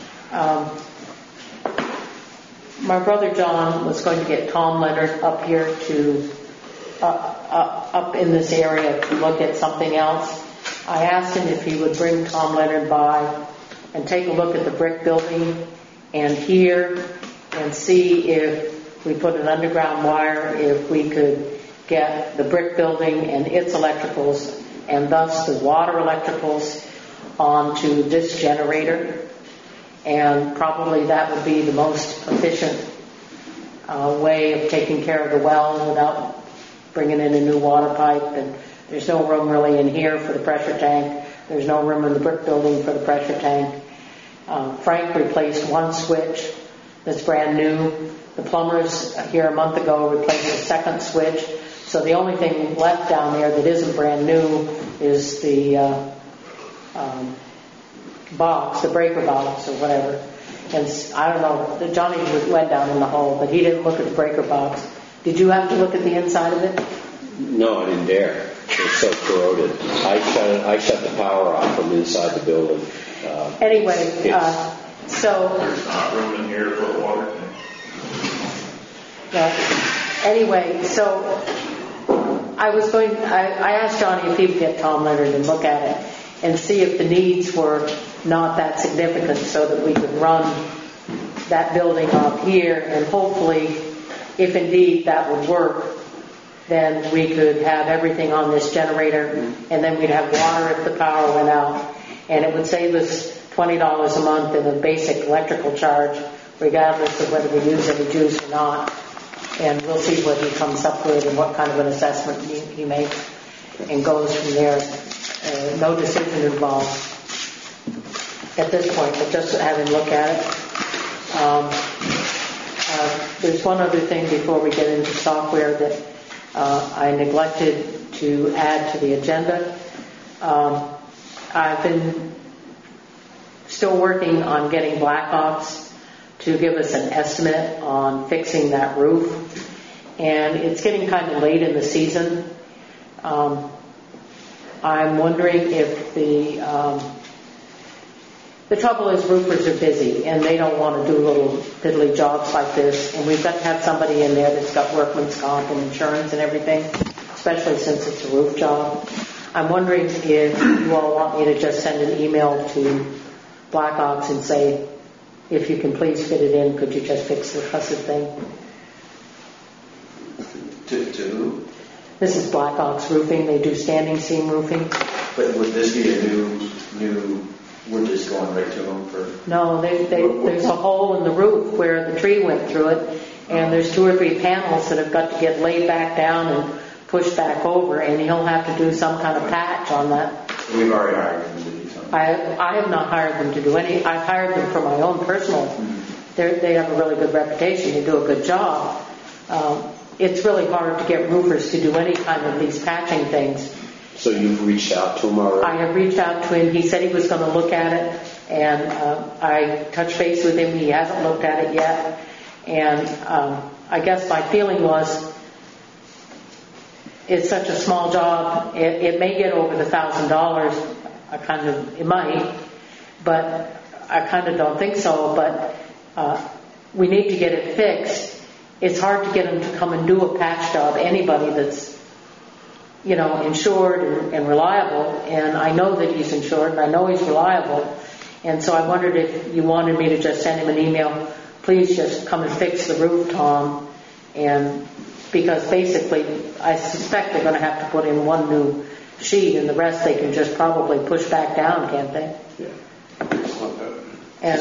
My brother John was going to get Tom Leonard up here to up in this area to look at something else. I asked him if he would bring Tom Leonard by and take a look at the brick building and hear and see if we put an underground wire, if we could get the brick building and its electricals and thus the water electricals onto this generator. And probably that would be the most efficient way of taking care of the well without bringing in a new water pipe. And there's no room really in here for the pressure tank. There's no room in the brick building for the pressure tank. Frank replaced one switch that's brand new. The plumbers here a month ago replaced the second switch. So the only thing left down there that isn't brand new is the box, the breaker box or whatever. And I don't know, Johnny went down in the hole, but he didn't look at the breaker box. Did you have to look at the inside of it? No, I didn't dare. It was so corroded. I shut the power off from inside the building. Anyway, so... There's not room in here to put a water tank. Anyway, so I asked Johnny if he would get Tom Leonard and look at it and see if the needs were not that significant so that we could run that building up here, and hopefully, if indeed that would work, then we could have everything on this generator, and then we'd have water if the power went out, and it would save us $20 a month in a basic electrical charge, regardless of whether we use any juice or not. And we'll see what he comes up with and what kind of an assessment he makes, and goes from there. No decision involved at this point, but just have him look at it. There's one other thing before we get into software that I neglected to add to the agenda. I've been still working on getting Blackhawks to give us an estimate on fixing that roof, and it's getting kind of late in the season. I'm wondering if the trouble is roofers are busy and they don't want to do little piddly jobs like this, and we've got to have somebody in there that's got workman's comp and insurance and everything, especially since it's a roof job. I'm wondering if you all want me to just send an email to Blackhawks and say, if you can please fit it in, could you just fix the cussed thing? To who? This is Blackhawks Roofing. They do standing seam roofing. But would this be a new We're just going right to them for. No, there's a hole in the roof where the tree went through it, and there's 2 or 3 panels that have got to get laid back down and pushed back over, and he'll have to do some kind of patch on that. We've already hired them to do something. I have not hired them to do any. I've hired them for my own personal. They have a really good reputation. They do a good job. It's really hard to get roofers to do any kind of these patching things. So you've reached out to him already? I have reached out to him. He said he was going to look at it, and I touched base with him. He hasn't looked at it yet. And I guess my feeling was it's such a small job. It may get over the $1,000. It might, but I kind of don't think so. But we need to get it fixed. It's hard to get him to come and do a patch job. Anybody that's insured and reliable, and I know that he's insured and I know he's reliable, and so I wondered if you wanted me to just send him an email, please just come and fix the roof, Tom, and because basically I suspect they're going to have to put in 1 new sheet, and the rest they can just probably push back down, can't they? Yeah. And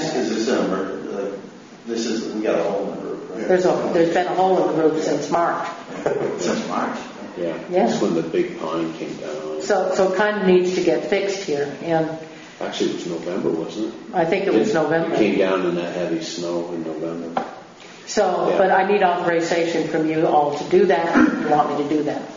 we got a hole in the roof, right? there's been a hole in the roof since March. Since March? Yeah. Yeah. That's when the big pine came down. So it kind of needs to get fixed here, and Actually, it was November, wasn't it? I think it was November. It came down in that heavy snow in November. So, Yeah. but I need authorization from you all to do that, if you want me to do that.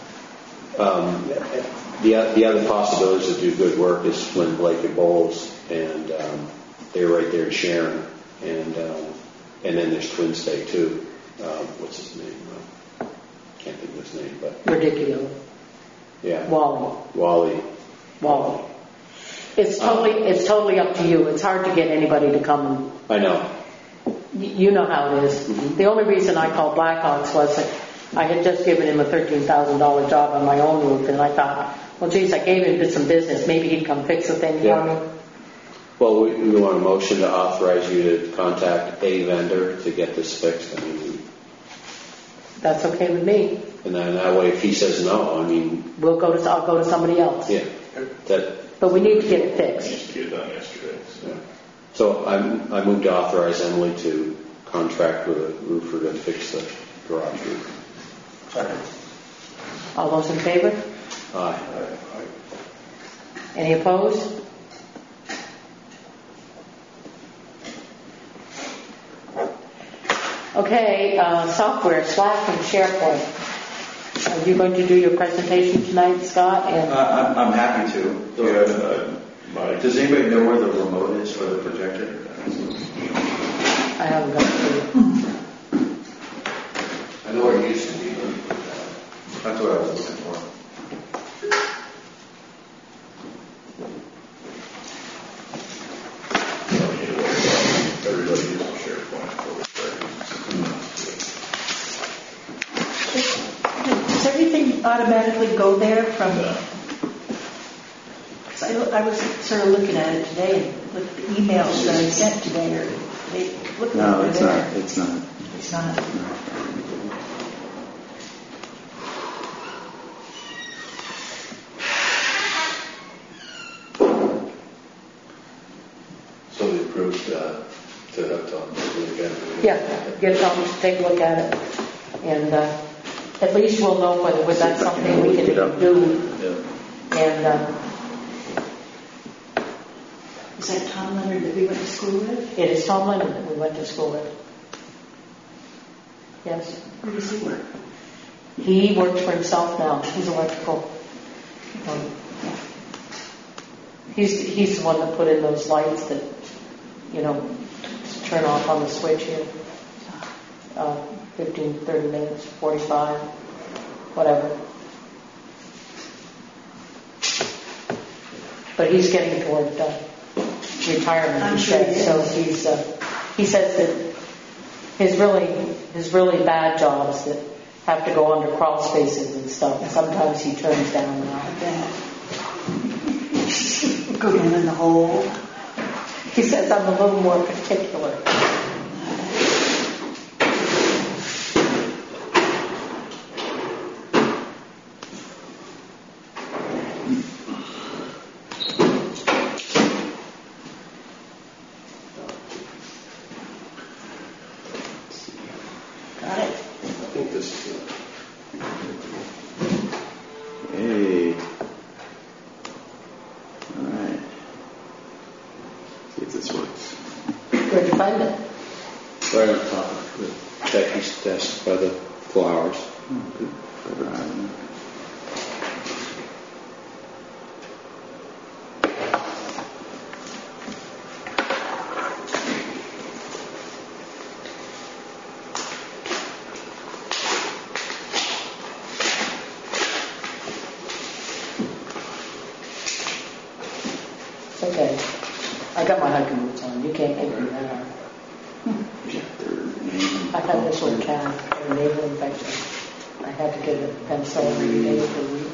The other possibilities to do good work is when Blake and Bowles, and they're right there in Sharon, and then there's Twin State too. What's his name? Can't think of his name, but Ridiculous. yeah, Wally. Wally. It's totally up to you. It's hard to get anybody to come and, I know. you know how it is. Mm-hmm. The only reason I called Blackhawks was that I had just given him a $13,000 job on my own roof, and I thought, well, geez, I gave him some business. Maybe he'd come fix the thing for me. Well, we want a motion to authorize you to contact a vendor to get this fixed. I mean, That's okay with me. and then that way, if he says no, I mean, I'll go to somebody else. yeah, that. But we need to get it It fixed. needs to get done yesterday. So. So I moved to authorize Emily to contract with a roofer to fix the garage roof. All those in favor? Aye. Any opposed? Okay, software, Slack and SharePoint. Are you going to do your presentation tonight, Scott? And I'm happy to. Does anybody know where the remote is for the projector? I haven't got to it. I know where it used to be. That's what I was looking for. Everybody uses SharePoint for Does everything automatically go there from? No. 'Cause I was sort of looking at it today, and with the emails that I sent today, or they look No, over it's there. not. It's not. It's not. So they approved to have Tom take a look at it? Yeah, get Tom to take a look at it. And at least we'll know whether that's something we can do. Yeah. And Is that Tom Leonard that we went to school with? it is Tom Leonard that we went to school with. Yes. Where does he work? He works for himself now. He's electrical. He's the one that put in those lights that, turn off on the switch here. 15, 30 minutes, 45, whatever. But he's getting toward retirement, I'm he sure says. he So is. he says that his really bad jobs that have to go under crawl spaces and stuff, sometimes he turns down now. I bet. Go down in the hole. He says I'm a little more particular. think this is it. Hey. All right. See if this works. Where'd you find it? Right on top of the Becky's desk by the flowers. Good. It's okay. I got my hiking boots on. You can't make me that hard. I had this little cat, a nasal infection. I had to get a pencil every day for a week.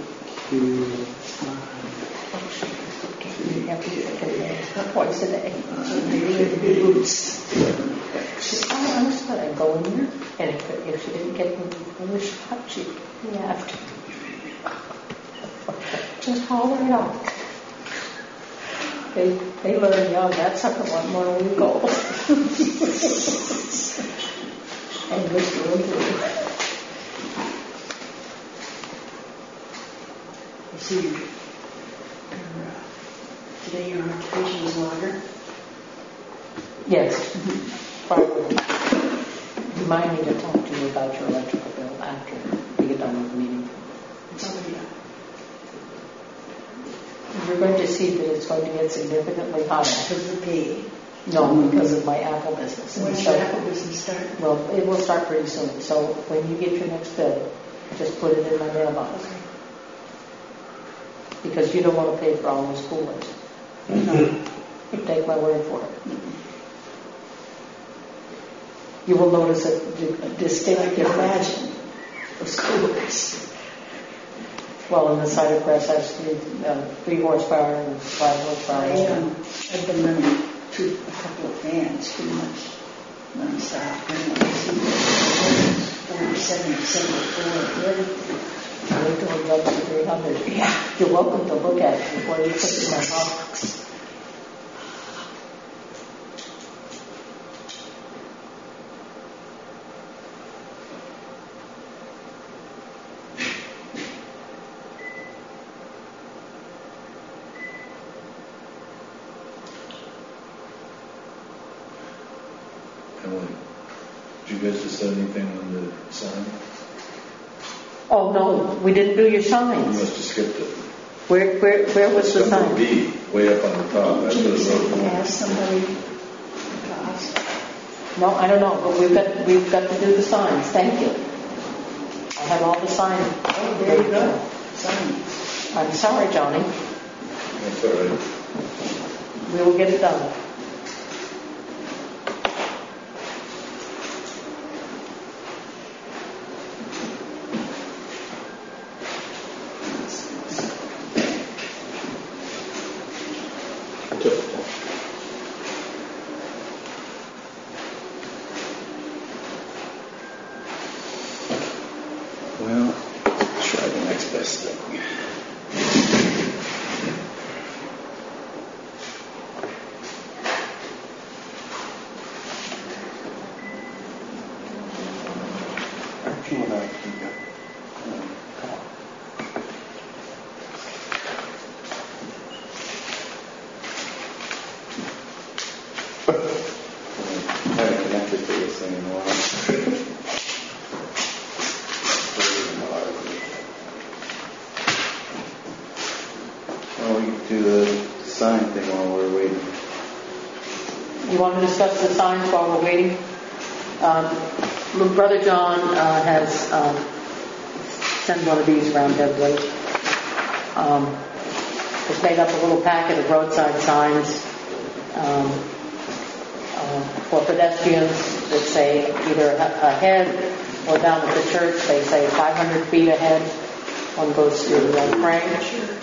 Twice a day. Boots. I understood. I'd go in there, and if she didn't get me from the shot, she'd laugh. Just holler it out. They learn young. That sucker one more week old. And this will do. You see, today your occupation is longer. Yes. Probably. You might need to talk to you about your electrical bill after we get done with the meeting. You're going to see that it's going to get significantly higher. Because of the pay. No, because of my Apple business. When does your Apple business start? Well, it will start pretty soon. So when you get your next bill, just put it in my mailbox. Okay. Because you don't want to pay for all those coolers. No. Take my word for it. You will notice a distinct I can difference. imagine those coolers. Well, in the cider press has 3 horsepower and 5 horsepower. I've been running through a couple of fans pretty much non-stop. 47, 74, everything. Wait till it goes to 300. Yeah. You're welcome to look at it before you put it in my box. Emily, did you guys decide anything on the sign? Oh, no, we didn't do your You signs. must have skipped it. Where was the It's under sign? B, way up on the top. That's where the road went. Ask somebody to ask. No, I don't know, but we've got to do the signs. Thank you. I have all the signs. Oh, there you go. Sign. I'm sorry, Johnny. That's all right. We will get it done. Well, try the next best thing. I haven't connected to this thing in a while. Well, we can do the sign thing while we're waiting. You want to discuss the signs while we're waiting? Brother John has sent one of these around to everybody. It's made up a little packet of roadside signs for pedestrians that say either ahead or down at the church. They say 500 feet ahead. One goes to Frank.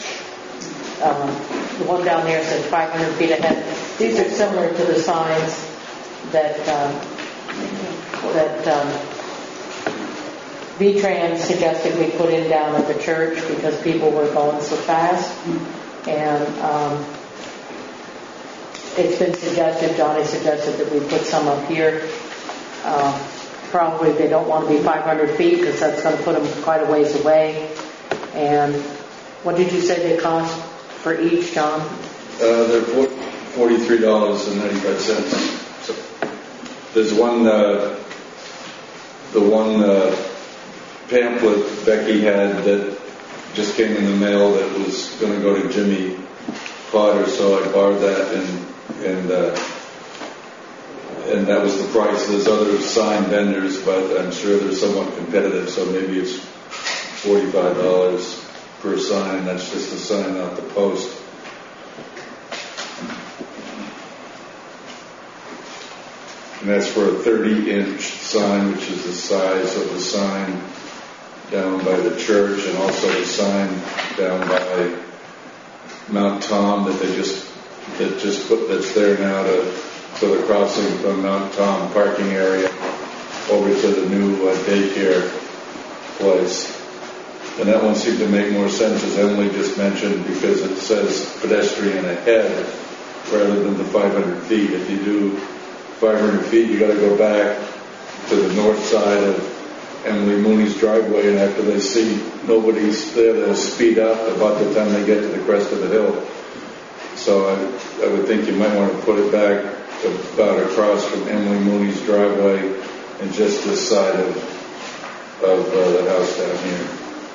The one down there says 500 feet ahead. These are similar to the signs that V-Trans suggested we put in down at the church because people were going so fast. And it's been suggested, Johnny suggested that we put some up here. probably they don't want to be 500 feet because that's going to put them quite a ways away. And what did you say they cost for each, John? They're $43.95. So there's one, the one pamphlet Becky had that just came in the mail that was going to go to Jimmy Potter, so I borrowed that and that was the price. There's other sign vendors, but I'm sure they're somewhat competitive, so maybe it's $45 per sign. That's just a sign, not the post. And that's for a 30-inch sign, which is the size of the sign down by the church, and also the sign down by Mount Tom that's there now so the crossing from Mount Tom parking area over to the new daycare place. And that one seemed to make more sense, as Emily just mentioned, because it says pedestrian ahead rather than the 500 feet. If you do 500 feet, you got to go back to the north side of Emily Mooney's driveway, and after they see nobody's there, they'll speed up about the time they get to the crest of the hill. So I would think you might want to put it back about across from Emily Mooney's driveway and just this side of the house down here.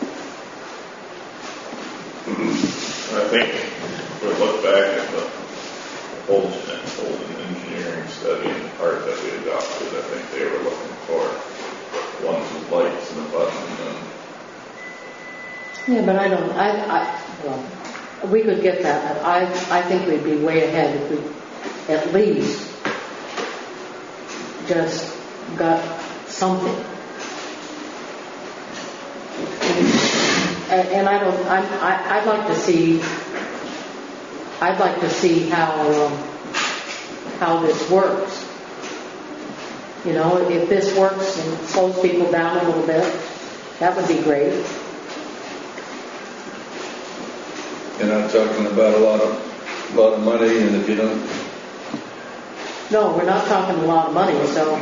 I think if we look back at the Holden engineering study and the part that we adopted, I think they were looking for ones with lights and a button. Yeah, but well, we could get that, but I think we'd be way ahead if we at least just got something. And I'd like to see how this works. You know, if this works and slows people down a little bit, that would be great. You're not talking about a lot of money, and if you don't... No, we're not talking a lot of money, so...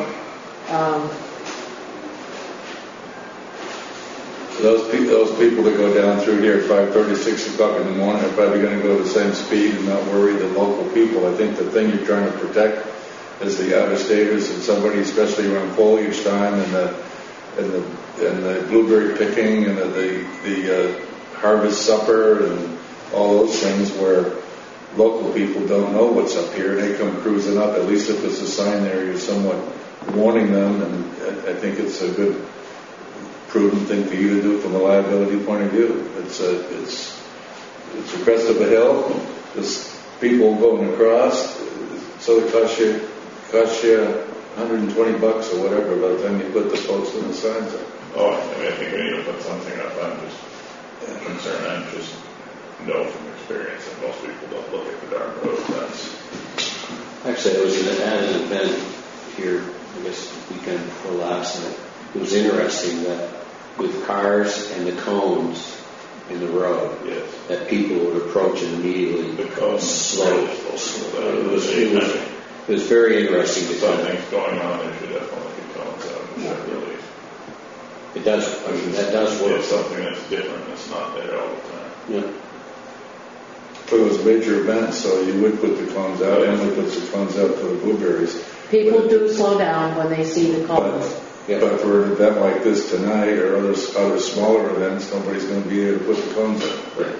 Those people that go down through here at 5:30, 6 o'clock in the morning are probably going to go the same speed and not worry the local people. I think the thing you're trying to protect is the out-of-staters and somebody, especially around foliage time and the blueberry picking and the harvest supper and all those things where local people don't know what's up here and they come cruising up. At least if there's a sign there, you're somewhat warning them, and I think it's a good, prudent thing for you to do from a liability point of view. It's the crest of a hill. There's people going across, so it costs you $120 or whatever by the time you put the posts and the signs up. Oh, I think we need to put something up. I'm just concerned. I just know from experience that most people don't look at the darn road. Actually, I was at an event here, I guess the weekend before last, and it was interesting that with cars and the cones in the road, yes, that people would approach and immediately the cones slow. It was very interesting to something's going on. There should definitely be cones out. Really, it does. I mean, that does work. It's something that's different. That's not there all the time. Yeah. For those major events, so you would put the cones out, and we put the cones out for the blueberries. People do slow down when they see the cones. But for an event like this tonight or other smaller events, nobody's going to be able to put the cones out. Right.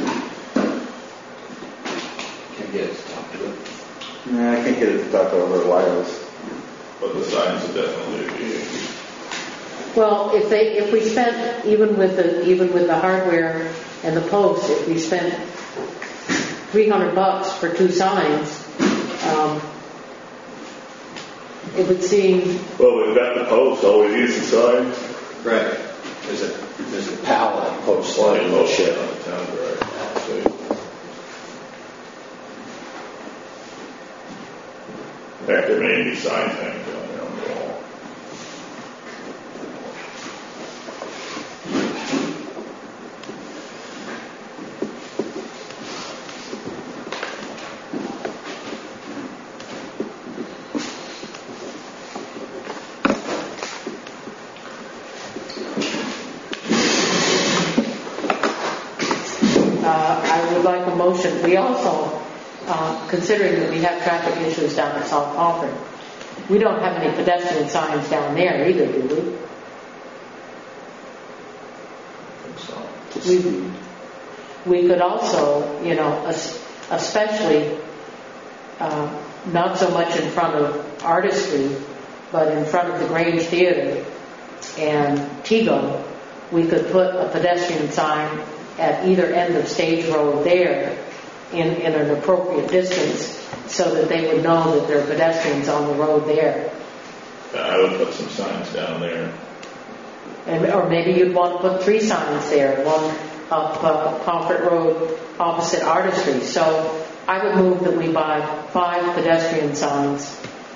Can't get it to talk to it. No, I can't get it to talk over wireless. But the signs would definitely be. Well, if we spent even with the hardware and the posts, if we spent $300 for 2 signs, it would seem. Well, we've got the posts. All we need is the signs. Right. There's a pallet of posts sliding on the ship on the town garage. In fact, there may be signs hanging down there on the wall. I would like a motion. We also, considering that we have traffic issues down at South Pomfret, we don't have any pedestrian signs down there either, do we? We could also, you know, especially not so much in front of Artistry, but in front of the Grange Theater and Tego, we could put a pedestrian sign at either end of Stage Road there in an appropriate distance so that they would know that there are pedestrians on the road there. I would put some signs down there. Or maybe you'd want to put 3 signs there, one up Pomfret Road opposite Artistry. So I would move that we buy 5 pedestrian signs,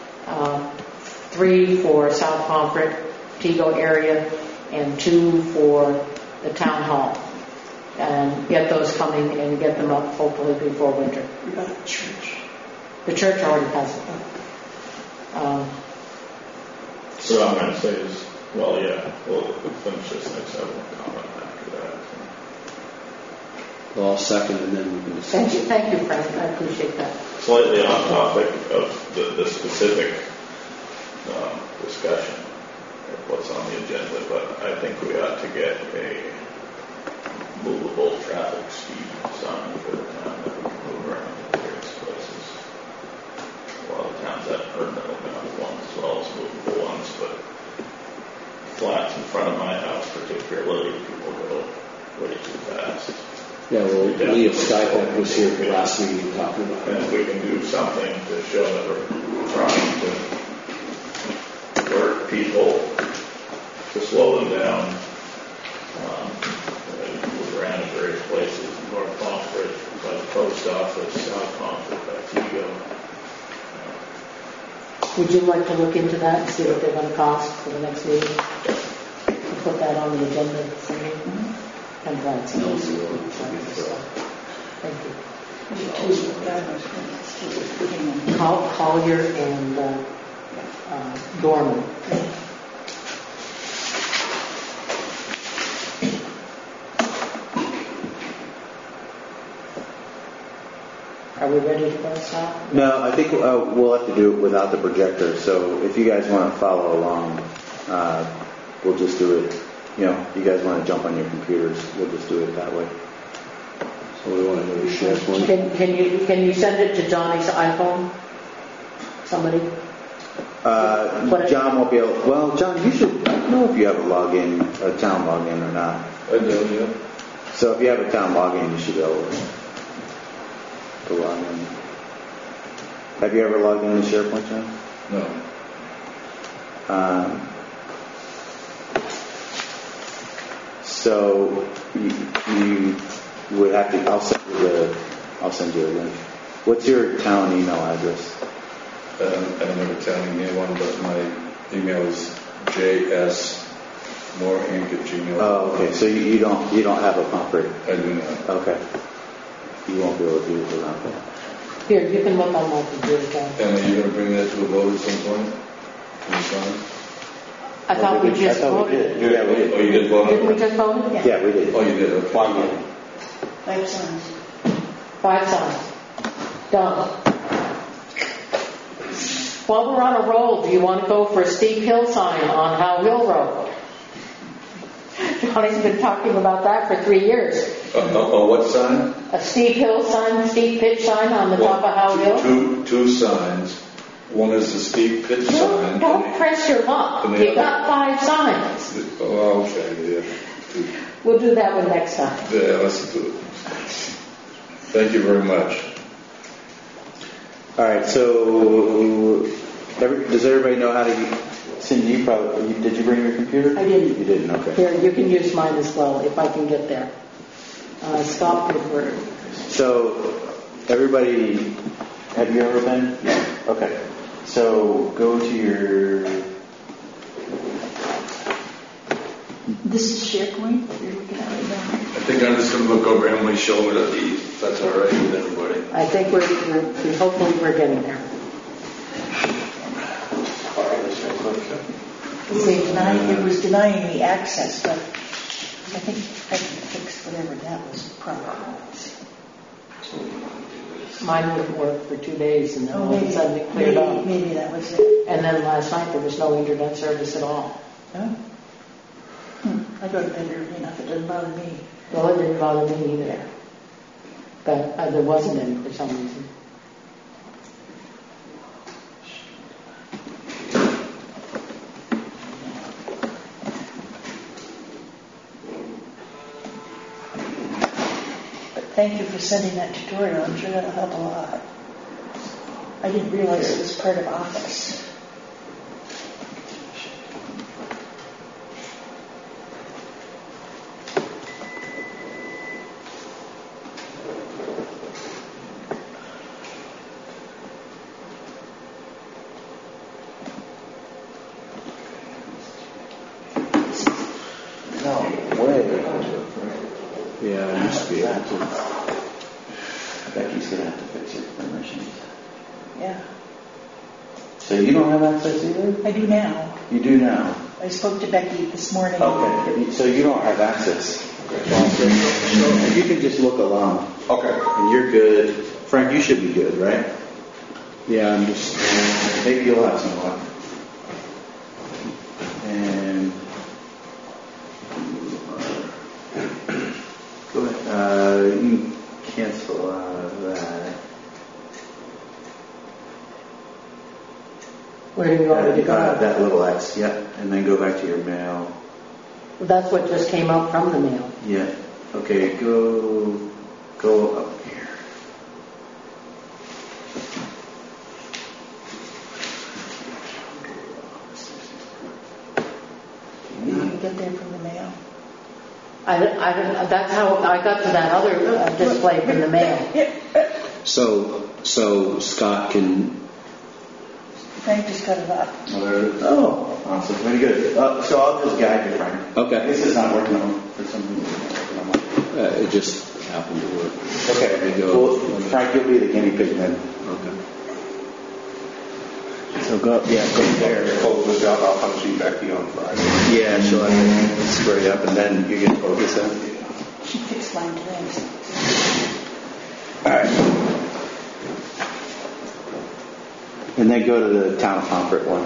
3 for South Pomfret, Tego area, and 2 for the town hall. And get those coming and get them up hopefully before winter. What about the church? The church already has it. So what I'm going to say is, well, yeah, we'll finish this next have one comment after that. Well, I'll second and then we can discuss. Thank you, Frank. I appreciate that. Slightly off topic of the specific discussion of what's on the agenda, but I think we ought to get a movable traffic speed sign for the town that we can move around in various places. A lot of towns have permanent ones as well as movable ones, but flats in front of my house particularly, people go way too fast. Yeah, well, Leah Skyhook was here for last meeting talking about And it. if we can do something to show that we're trying to work people to slow them down, move around in various places, North Pomfret, by the post office, South Pomfret, by Tego. Would you like to look into that and see what they're going to cost for the next meeting? We'll put that on the agenda this evening. And write some notes. Thank you. Collier and Dorman. Are we ready to go, Scott? No, I think we'll have to do it without the projector. So if you guys want to follow along, we'll just do it. You know, you guys want to jump on your computers, we'll just do it that way. So we want to go to SharePoint. Can you send it to Johnny's iPhone? Somebody? John won't be able. Well, John, you should know if you have a town login or not. I do, yeah. So if you have a town login, you should be able to log in. Have you ever logged in to SharePoint, John? No. So you would have to. I'll send you a link. What's your town email address? I don't have a town email one, but my email is js mooreinc@gmail.com. Oh, okay. So you don't have a Pomfret. I do not. Okay. You won't be able to do it without that. Here, you can look on my computer, John. And are you going to bring that to a vote at some point? Can you sign? I thought we just voted. Yeah, we did. Oh, you did vote on Didn't we it? just vote? Yeah, we did. Oh, you did. Okay. 5 signs. 5 signs. Done. While we're on a roll, do you want to go for a steep hill sign on Howe Hill Road? Johnny's been talking about that for 3 years. What sign? A steep hill sign, steep pitch sign on the top of Howe Hill? Two signs. One is the steep pitch sign. Don't press your luck. and the You got 5 signs. Oh, okay, yeah. We'll do that one next time. Yeah, let's do it. Thank you very much. All right. So, does everybody know how to? Cindy, did you bring your computer? I didn't. You didn't. Okay. Here, you can use mine as well if I can get there. Scott Woodward. So, everybody, have you ever been? No. Okay. So, go to your. This is SharePoint that you're looking at right now. I think I'm just going to look over Emily's shoulder at these, if that's all right with everybody. I think hopefully we're getting there. It was denying the access, but I think I can fix whatever that was problem. Mine wouldn't work for 2 days and then Oh, all of a sudden it cleared up. maybe that was it. And then last night there was no internet service at all. Oh. I go to bed early enough, it doesn't bother me. Well, it didn't bother me either. But there wasn't any for some reason. But thank you for sending that tutorial. I'm sure that'll help a lot. I didn't realize it was part of Office. Yeah, I used to be able to. Becky's gonna have to fix your permissions. Yeah, So you don't have access either? I do now. You do now. I spoke to Becky this morning. Okay, so you don't have access. So you can just look along. Okay. And you're good. Frank, you should be good, right? Yeah, I'm just. Maybe you'll have some luck. And go ahead. You can cancel that. Where do you want me to go? That little X, yeah. And then go back to your mail. That's what just came up from the mail. Yeah. Okay, go up here. You can get there from the mail. That's how I got to that other display from the mail. So Scott can. Frank just cut it up. Oh, awesome. Very good. So I'll just guide you, Frank. Okay. This is not working on for some reason. It just happened to work. Okay. There you go. Well, Frank, you'll be the guinea pig then. Okay. So go there. Close this out, I'll come see Becky on Friday. Yeah, she'll have to spray up and then you can focus on. She fixed mine today. All right. And then go to the town of Pomfret one.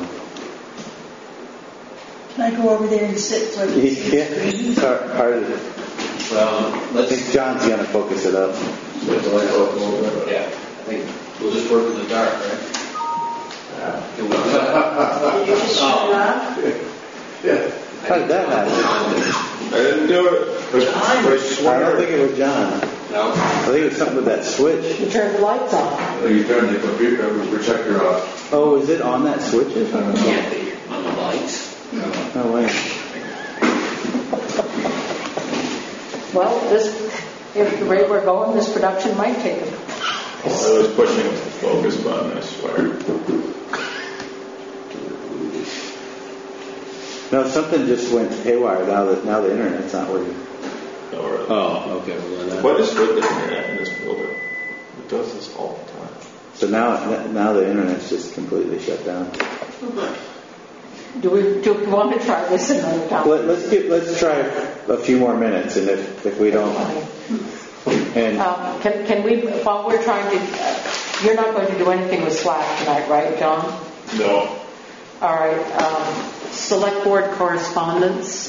Can I go over there and sit so I can see the screen? Yeah, part of it. Well, I think John's going to focus it up. Yeah, I think we'll just work in the dark, right? Did you just shut it off? How did that happen? I didn't do it. I don't think it was John. No. I think it was something with that switch. You turned the lights off. You turned the computer projector off. Oh, is it on that switch or something? Can't be on the lights. No way. Well, if the rate we're going, this production might take a. I was pushing the focus button, I swear. No, something just went haywire. Now the internet's not working. Oh, okay. Well, then What is with the internet in this building? It does this all the time. So now the internet's just completely shut down. Do we want to try this another time? Let's try a few more minutes, and if we don't, and Can we, while we're trying to, you're not going to do anything with Slack tonight, right, John? No. All right. Select board correspondence.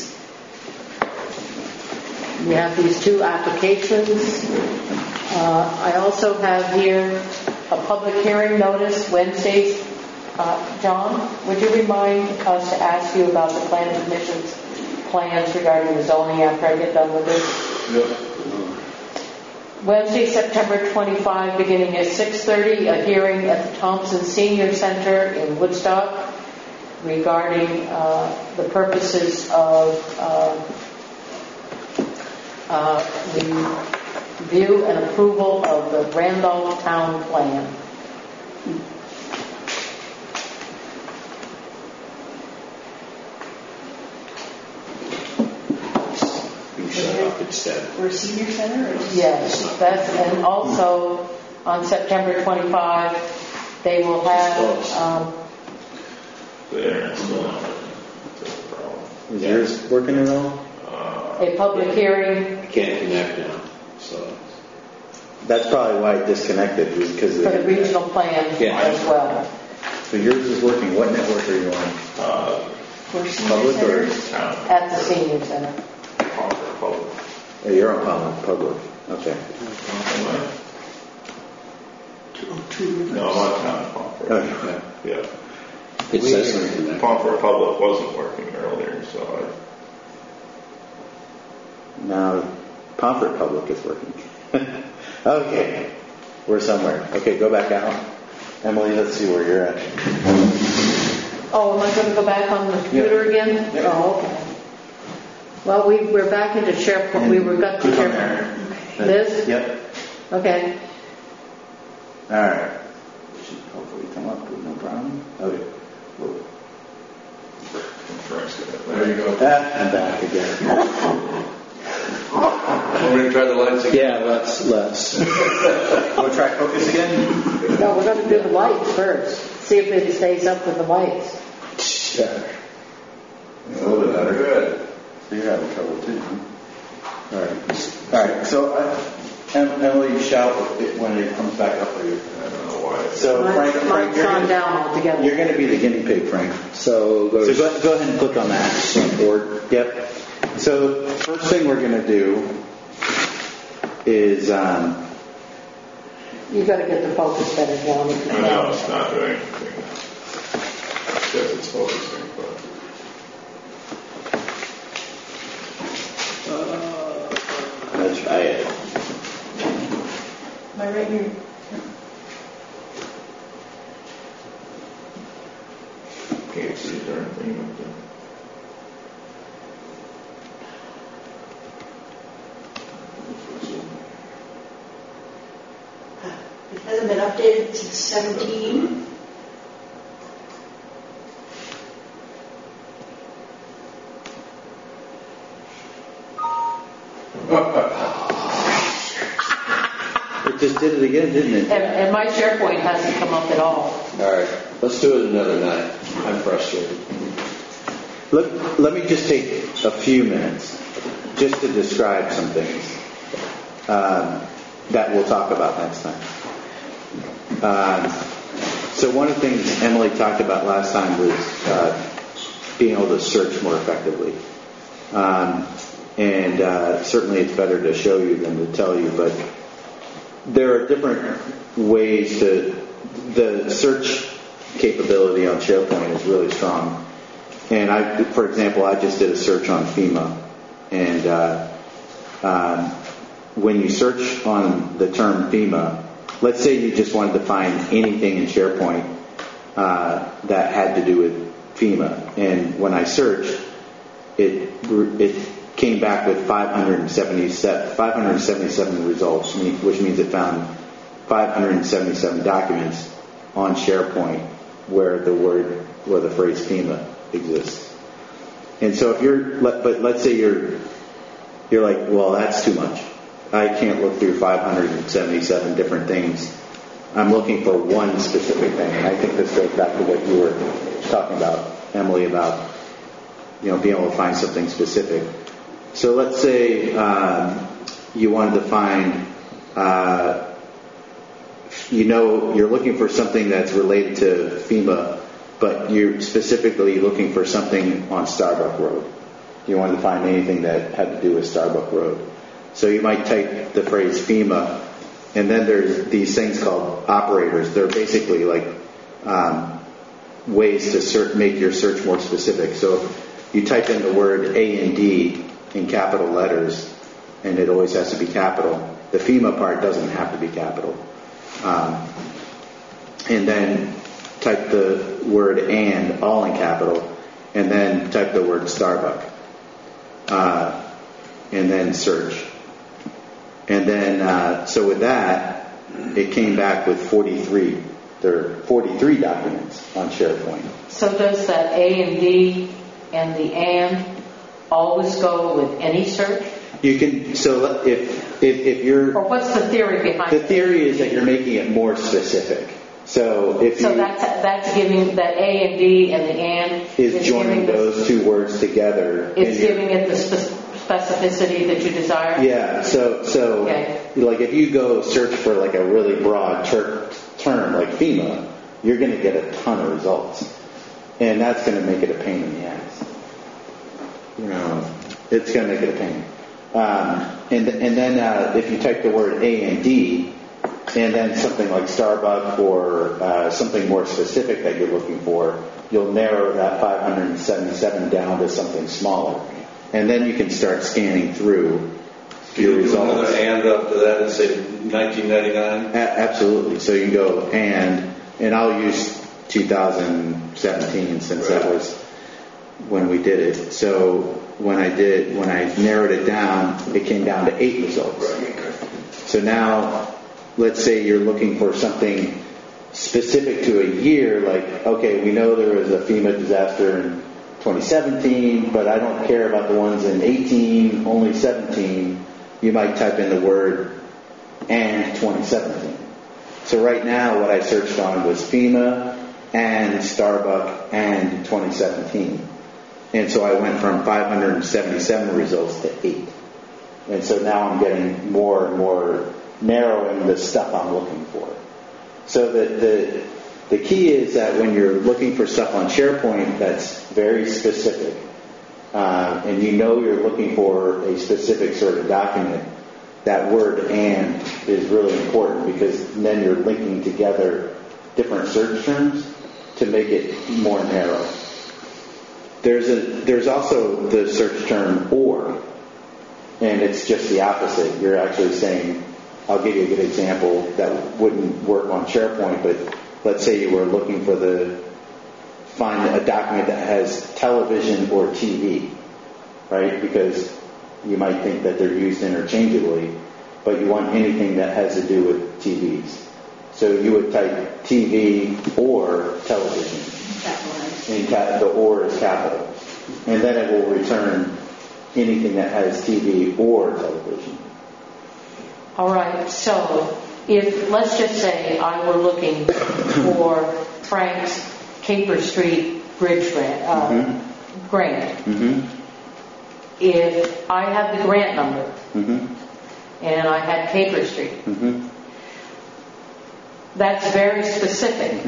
We have these two applications. I also have here a public hearing notice Wednesday. John, would you remind us to ask you about the planning commission's plans regarding the zoning after I get done with this? Yep. Wednesday, September 25, beginning at 6:30, a hearing at the Thompson Senior Center in Woodstock regarding the purposes of the review and approval of the Randolph Town Plan. shut up instead. Or senior center? Or just Yes, and also on September 25, they will have, The internet's still not working. That's the problem. is yours working at all? a public hearing. I can't connect now, so That's probably why it disconnected, was because For the regional plan Yeah. as well. So yours is working. What network are you on? For senior Public or? centers. At the senior center. Public. Oh, you're on public. Okay. No, I'm on town Pomfret. Okay. Yeah. It says something there. Pomfret Public wasn't working earlier, so Now, Pomfret Public is working. Okay. We're somewhere. Okay, go back out. Emily, let's see where you're at. Oh, am I going to go back on the computer again? Yeah. Oh, okay. Well, we're back into SharePoint. We got to Click on SharePoint. there. This? Yep. Okay. All right. Should hopefully come up with no problem. Okay. Whoa. There you go. I'm back again. Want me to try the lights again? Yeah, let's. Want to try focus again? No, we're going to do the lights first. See if it stays up with the lights. Yeah. A little bit better. Good. So you're having trouble too, huh? All right. All right. So Emily, you shout when it comes back up for you. I don't know why. So Frank, Mine's you're gone gonna, down altogether. you're going to be the guinea pig, Frank. So go So to go ahead and click on that. board. Yep. So first thing we're going to do is You got to get the focus better, John. if you I know can. it's not doing anything. It says it's focusing, but Let's try it. Am I right here? can't see or anything up there. It hasn't been updated since 17. it just did it again, didn't it? And my SharePoint hasn't come up at all. All right. Let's do it another night. I'm frustrated. Let me just take a few minutes just to describe some things that we'll talk about next time. So one of the things Emily talked about last time was being able to search more effectively. And certainly it's better to show you than to tell you, but there are different ways the search capability on SharePoint is really strong. And for example, I just did a search on FEMA, and when you search on the term FEMA, let's say you just wanted to find anything in SharePoint that had to do with FEMA, and when I searched, it came back with 577 results, which means it found 577 documents on SharePoint where the phrase FEMA exists. And so if let's say you're like, well, that's too much. I can't look through 577 different things. I'm looking for one specific thing. And I think this goes back to what you were talking about, Emily, about being able to find something specific. So let's say you wanted to find, you're looking for something that's related to FEMA, but you're specifically looking for something on Starbuck Road. You wanted to find anything that had to do with Starbuck Road. So you might type the phrase FEMA, and then there's these things called operators. They're basically like ways to make your search more specific. So you type in the word A&D in capital letters, and it always has to be capital. The FEMA part doesn't have to be capital. And then type the word "and" all in capital, and then type the word Starbuck, and then search. And then, so with that, it came back with 43. There are 43 documents on SharePoint. So does that A and D and the and always go with any search? You can, so if you're... Or what's the theory behind it? The theory is that you're making it more specific. So if So you... that's giving that A and D and the and... is joining those two words together. It's giving it the specificity that you desire? Yeah, so Okay. like if you go search for like a really broad term like FEMA, you're going to get a ton of results. And that's going to make it a pain in the ass. It's going to make it a pain. And then if you type the word A and D, and then something like Starbucks or something more specific that you're looking for, you'll narrow that 577 down to something smaller. And then you can start scanning through your Do results. another and up to that and say 1999? Absolutely. So you can go and I'll use 2017 since that was when we did it. So when I narrowed it down, it came down to 8 results. So now, let's say you're looking for something specific to a year, like, okay, we know there was a FEMA disaster in 2017, but I don't care about the ones in 18, only 17. You might type in the word and 2017. So right now, what I searched on was FEMA and Starbucks and 2017. And so I went from 577 results to 8. And so now I'm getting more and more narrowing the stuff I'm looking for. So the key is that when you're looking for stuff on SharePoint that's very specific, and you know you're looking for a specific sort of document, that word "and" is really important, because then you're linking together different search terms to make it more narrow. There's also the search term "or," and it's just the opposite. You're actually saying, I'll give you a good example that wouldn't work on SharePoint, but let's say you were looking for find a document that has television or TV, right? Because you might think that they're used interchangeably, but you want anything that has to do with TVs. So you would type TV or television. And the "or" is capital. And then it will return anything that has TV or television. All right, so if, let's just say I were looking for Frank's Caper Street Bridge grant. Mm-hmm. If I had the grant number and I had Caper Street, that's very specific.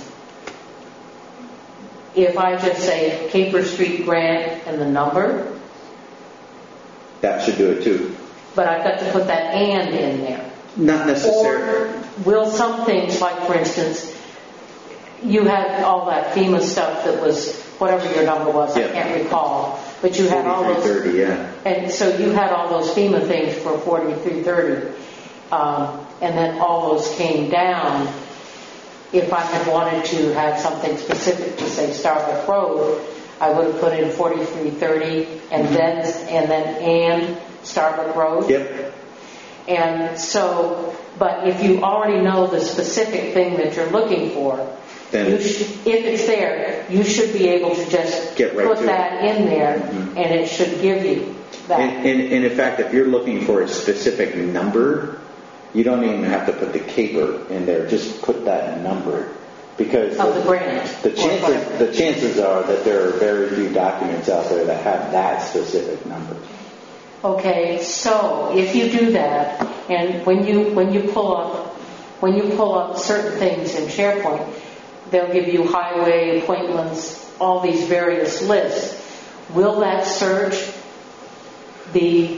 If I just say Caper Street grant and the number, that should do it too. But I've got to put that "and" in there. Not necessarily. Or will some things, like for instance, you had all that FEMA stuff that was whatever your number was, I can't recall, but you had all those. 4330, yeah. And so you had all those FEMA things for 4330, and then all those came down. If I had wanted to have something specific to say Starbuck Road, I would have put in 4330 and then Starbuck Road. Yep. And so, but if you already know the specific thing that you're looking for, then if it's there, you should be able to just put that in there, and it should give you that. And in fact, if you're looking for a specific number, you don't even have to put the caper in there. Just put that number, because of the grant. The chances are that there are very few documents out there that have that specific number. Okay, so if you do that, and when you pull up certain things in SharePoint, they'll give you highway appointments, all these various lists. Will that search be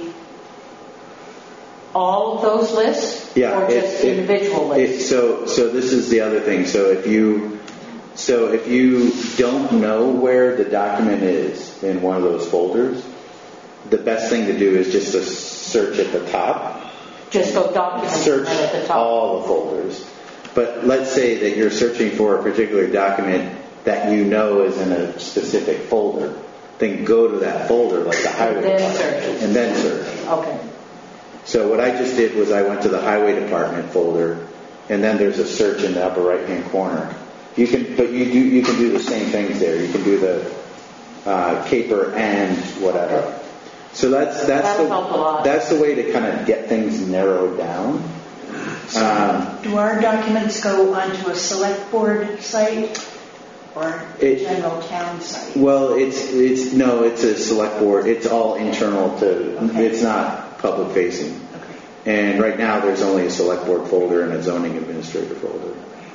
all of those lists, or just individual lists? So this is the other thing. So if you don't know where the document is in one of those folders, the best thing to do is just to search at the top. Just go documents search at the top. all the folders. But let's say that you're searching for a particular document that you know is in a specific folder. Then go to that folder, like the highway department, and then search. Okay. So what I just did was I went to the highway department folder, and then there's a search in the upper right-hand corner. You can do the same things there. You can do the caper and whatever. So that's the way to kind of get things narrowed down. Do our documents go onto a select board site, or It- general town site? Well, it's a select board. It's all internal to, it's not public facing. Okay. And right now there's only a select board folder and a zoning administrator folder.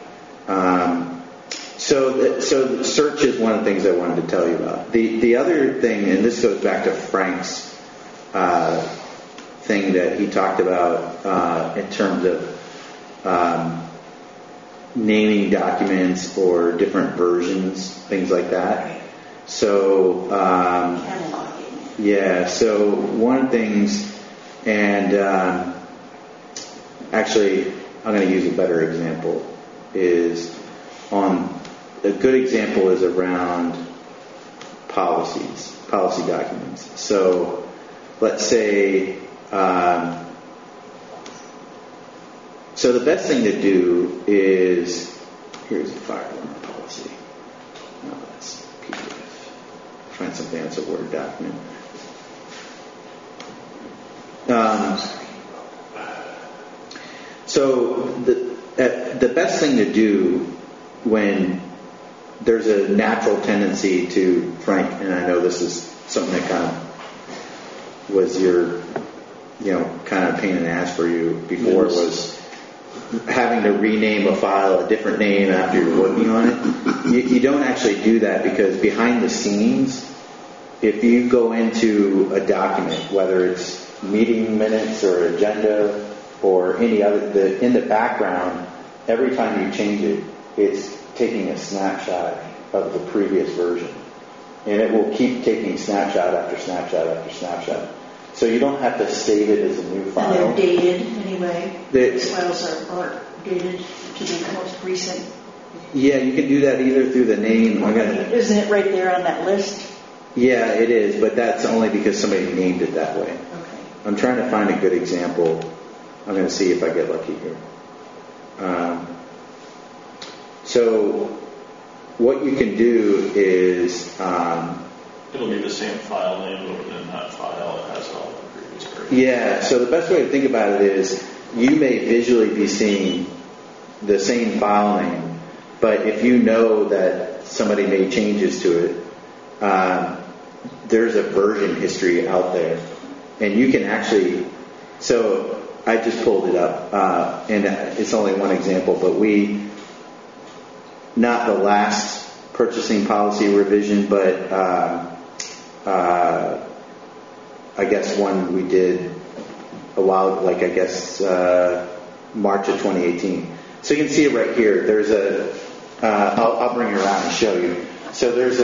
So search is one of the things I wanted to tell you about. The other thing, and this goes back to Frank's thing that he talked about in terms of naming documents or different versions, things like that. Right. So Cataloging. yeah, so one of the things, and actually I'm going to use a better example, is a good example is around policy documents. So let's say, so the best thing to do is, here's a fire alarm policy. No, that's PDF. Find something that's a Word document. So the best thing to do when there's a natural tendency to, Frank, and I know this is something that kind of was your, kind of pain in the ass for you before, was having to rename a file a different name after you're working on it. You don't actually do that, because behind the scenes, if you go into a document, whether it's meeting minutes or agenda or any other, in the background, every time you change it, it's taking a snapshot of the previous version. And it will keep taking snapshot after snapshot after snapshot. So you don't have to save it as a new file. And they're dated anyway. These files are dated to the most recent. Yeah, you can do that either through the name. Isn't it right there on that list? Yeah, it is, but that's only because somebody named it that way. Okay. I'm trying to find a good example. I'm going to see if I get lucky here. So what you can do is... It'll be the same file name, but within that file it has all the previous versions. Yeah, so the best way to think about it is you may visually be seeing the same file name, but if you know that somebody made changes to it, there's a version history out there. And you can actually... So I just pulled it up, and it's only one example, but not the last purchasing policy revision, but I guess one we did a while, March of 2018. So you can see it right here. There's I'll bring it around and show you. So there's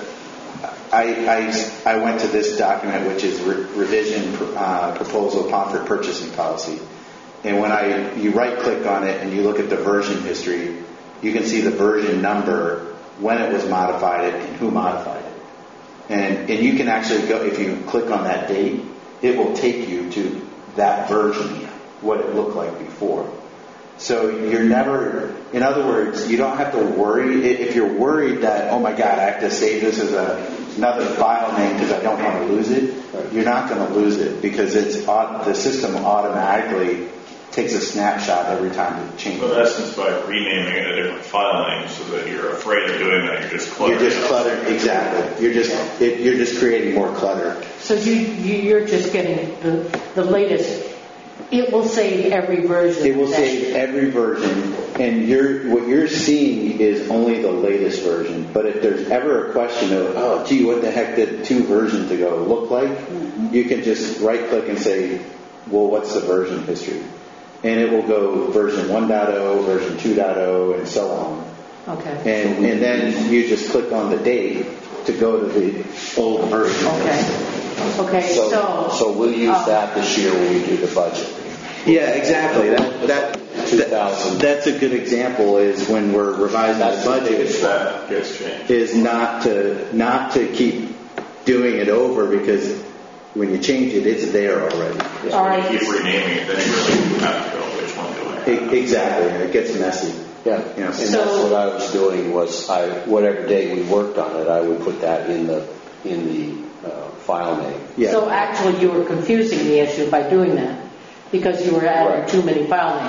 I went to this document, which is revision proposal Pomfret purchasing policy. And when you right click on it and you look at the version history, you can see the version number, when it was modified, and who modified it. And you can actually go, if you click on that date, it will take you to that version, what it looked like before. So you're never, in other words, you don't have to worry. If you're worried that, oh my God, I have to save this as another file name because I don't want to lose it, you're not going to lose it, because the system automatically takes a snapshot every time to change it. In essence, by renaming it a different file name so that you're afraid of doing that, you're just cluttering. You're just cluttered, exactly. You're just creating more clutter. So you're just getting the latest. It will save every version. It will save every version, and what you're seeing is only the latest version. But if there's ever a question of, oh, gee, what the heck did 2 versions ago look like? Mm-hmm. You can just right-click and say, well, what's the version history? And it will go version 1.0, version 2.0, and so on. Okay. And then you just click on the date to go to the old version. Okay. So we'll use that this year when we do the budget. Yeah, exactly. That's a good example. Is when we're revising the budget, is not to keep doing it over, because when you change it, it's there already. Yeah. All right. Keep renaming it, then you really have to go which one do I? Exactly. It gets messy. Yeah. And that's what I was doing was whatever day we worked on it, I would put that in the file name. Yeah. So actually, you were confusing the issue by doing that, because you were adding too many file names.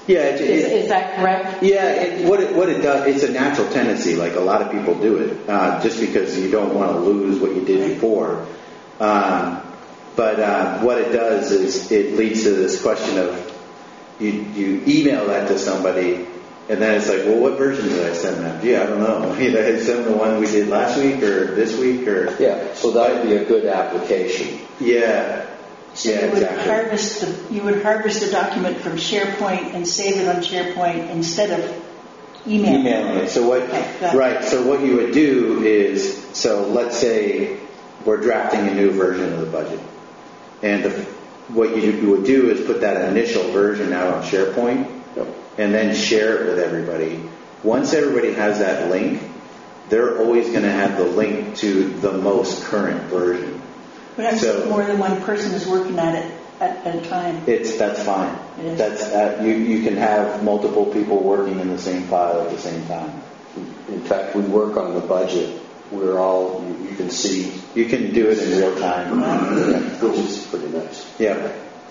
Yeah, Is that correct? Yeah, what it does, it's a natural tendency. Like a lot of people do it, just because you don't want to lose what you did before. But what it does is it leads to this question of you email that to somebody, and then it's like, well, what version did I send them? Gee, I don't know. Did I send the one we did last week or this week or? Yeah, so that would be a good application. Yeah. So yeah, you would harvest the document from SharePoint and save it on SharePoint instead of emailing it. So what you would do is, so let's say we're drafting a new version of the budget, and what you would do is put that initial version out on SharePoint, and then share it with everybody. Once everybody has that link, they're always going to have the link to the most current version. But more than one person is working at it at a time. That's fine. You can have multiple people working in the same file at the same time. In fact, we work on the budget. We're all, you can see. You can do it in real time. Which is pretty nice. Yeah.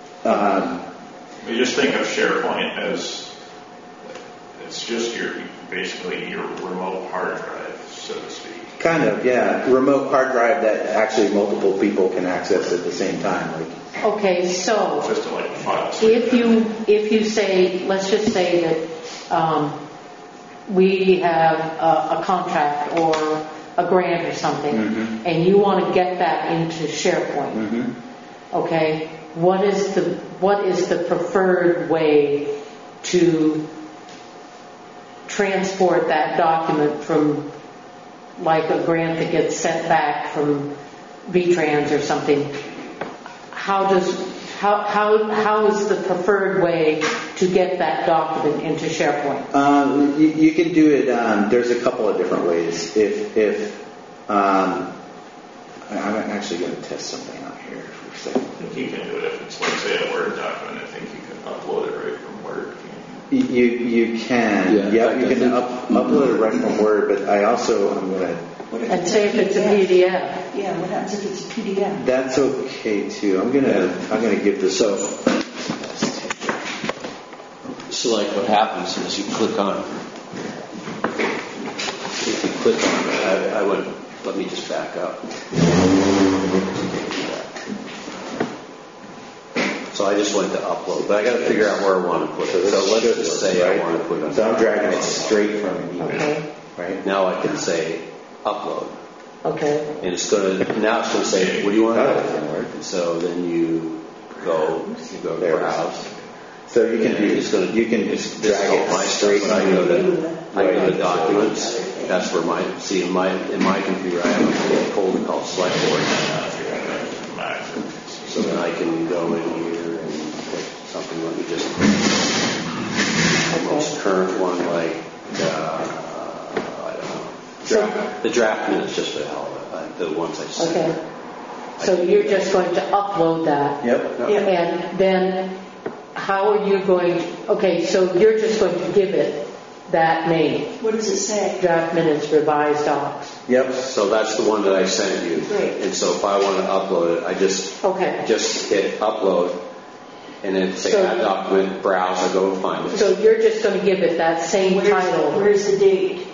We just think of SharePoint as it's just basically your remote hard drive, so to speak. Kind of, yeah. Remote hard drive that actually multiple people can access at the same time. Okay, so just like files. If you say, let's just say that we have a contract or a grant or something, and you want to get that into SharePoint. Okay, what is the preferred way to transport that document from, like a grant that gets sent back from VTrans or something? How is the preferred way to get that document into SharePoint? You can do it. There's a couple of different ways. I'm actually going to test something out here for a second. I think you can do it if it's, like, say, a Word document. I think you can upload it right from Word. You can. Yeah, you can upload it right from Word, but I'm going to. And say if it's a PDF. Yeah, what happens if it's a PDF? That's okay too. I'm gonna give this. So like what happens is you click on. If you click on it, I would. Let me just back up. So I just went to upload, but I got to figure out where I want to put it. So let's just say I want to put it. So I'm dragging it straight from an email. Okay. Right now I can say upload. Okay. And it's going to say, what do you want to do? And so then you go to browse. So you can just drag it straight. I go to documents. That's where in my computer I have a folder called Select Board. So then I can go in here and pick something. Let me just the most current one, like I don't know. The draft minutes just for the hell of it. The ones I sent. Okay. So you're just going to upload that. Yep. And then how are you going to, okay, so you're just going to give it that name. What does it say? Draft minutes, revised docs. Yep. So that's the one that I sent you. Great. And so if I want to upload it, I just hit upload, and then say add document, browse, I go and find it. So you're just going to give it that same title. Where's the date?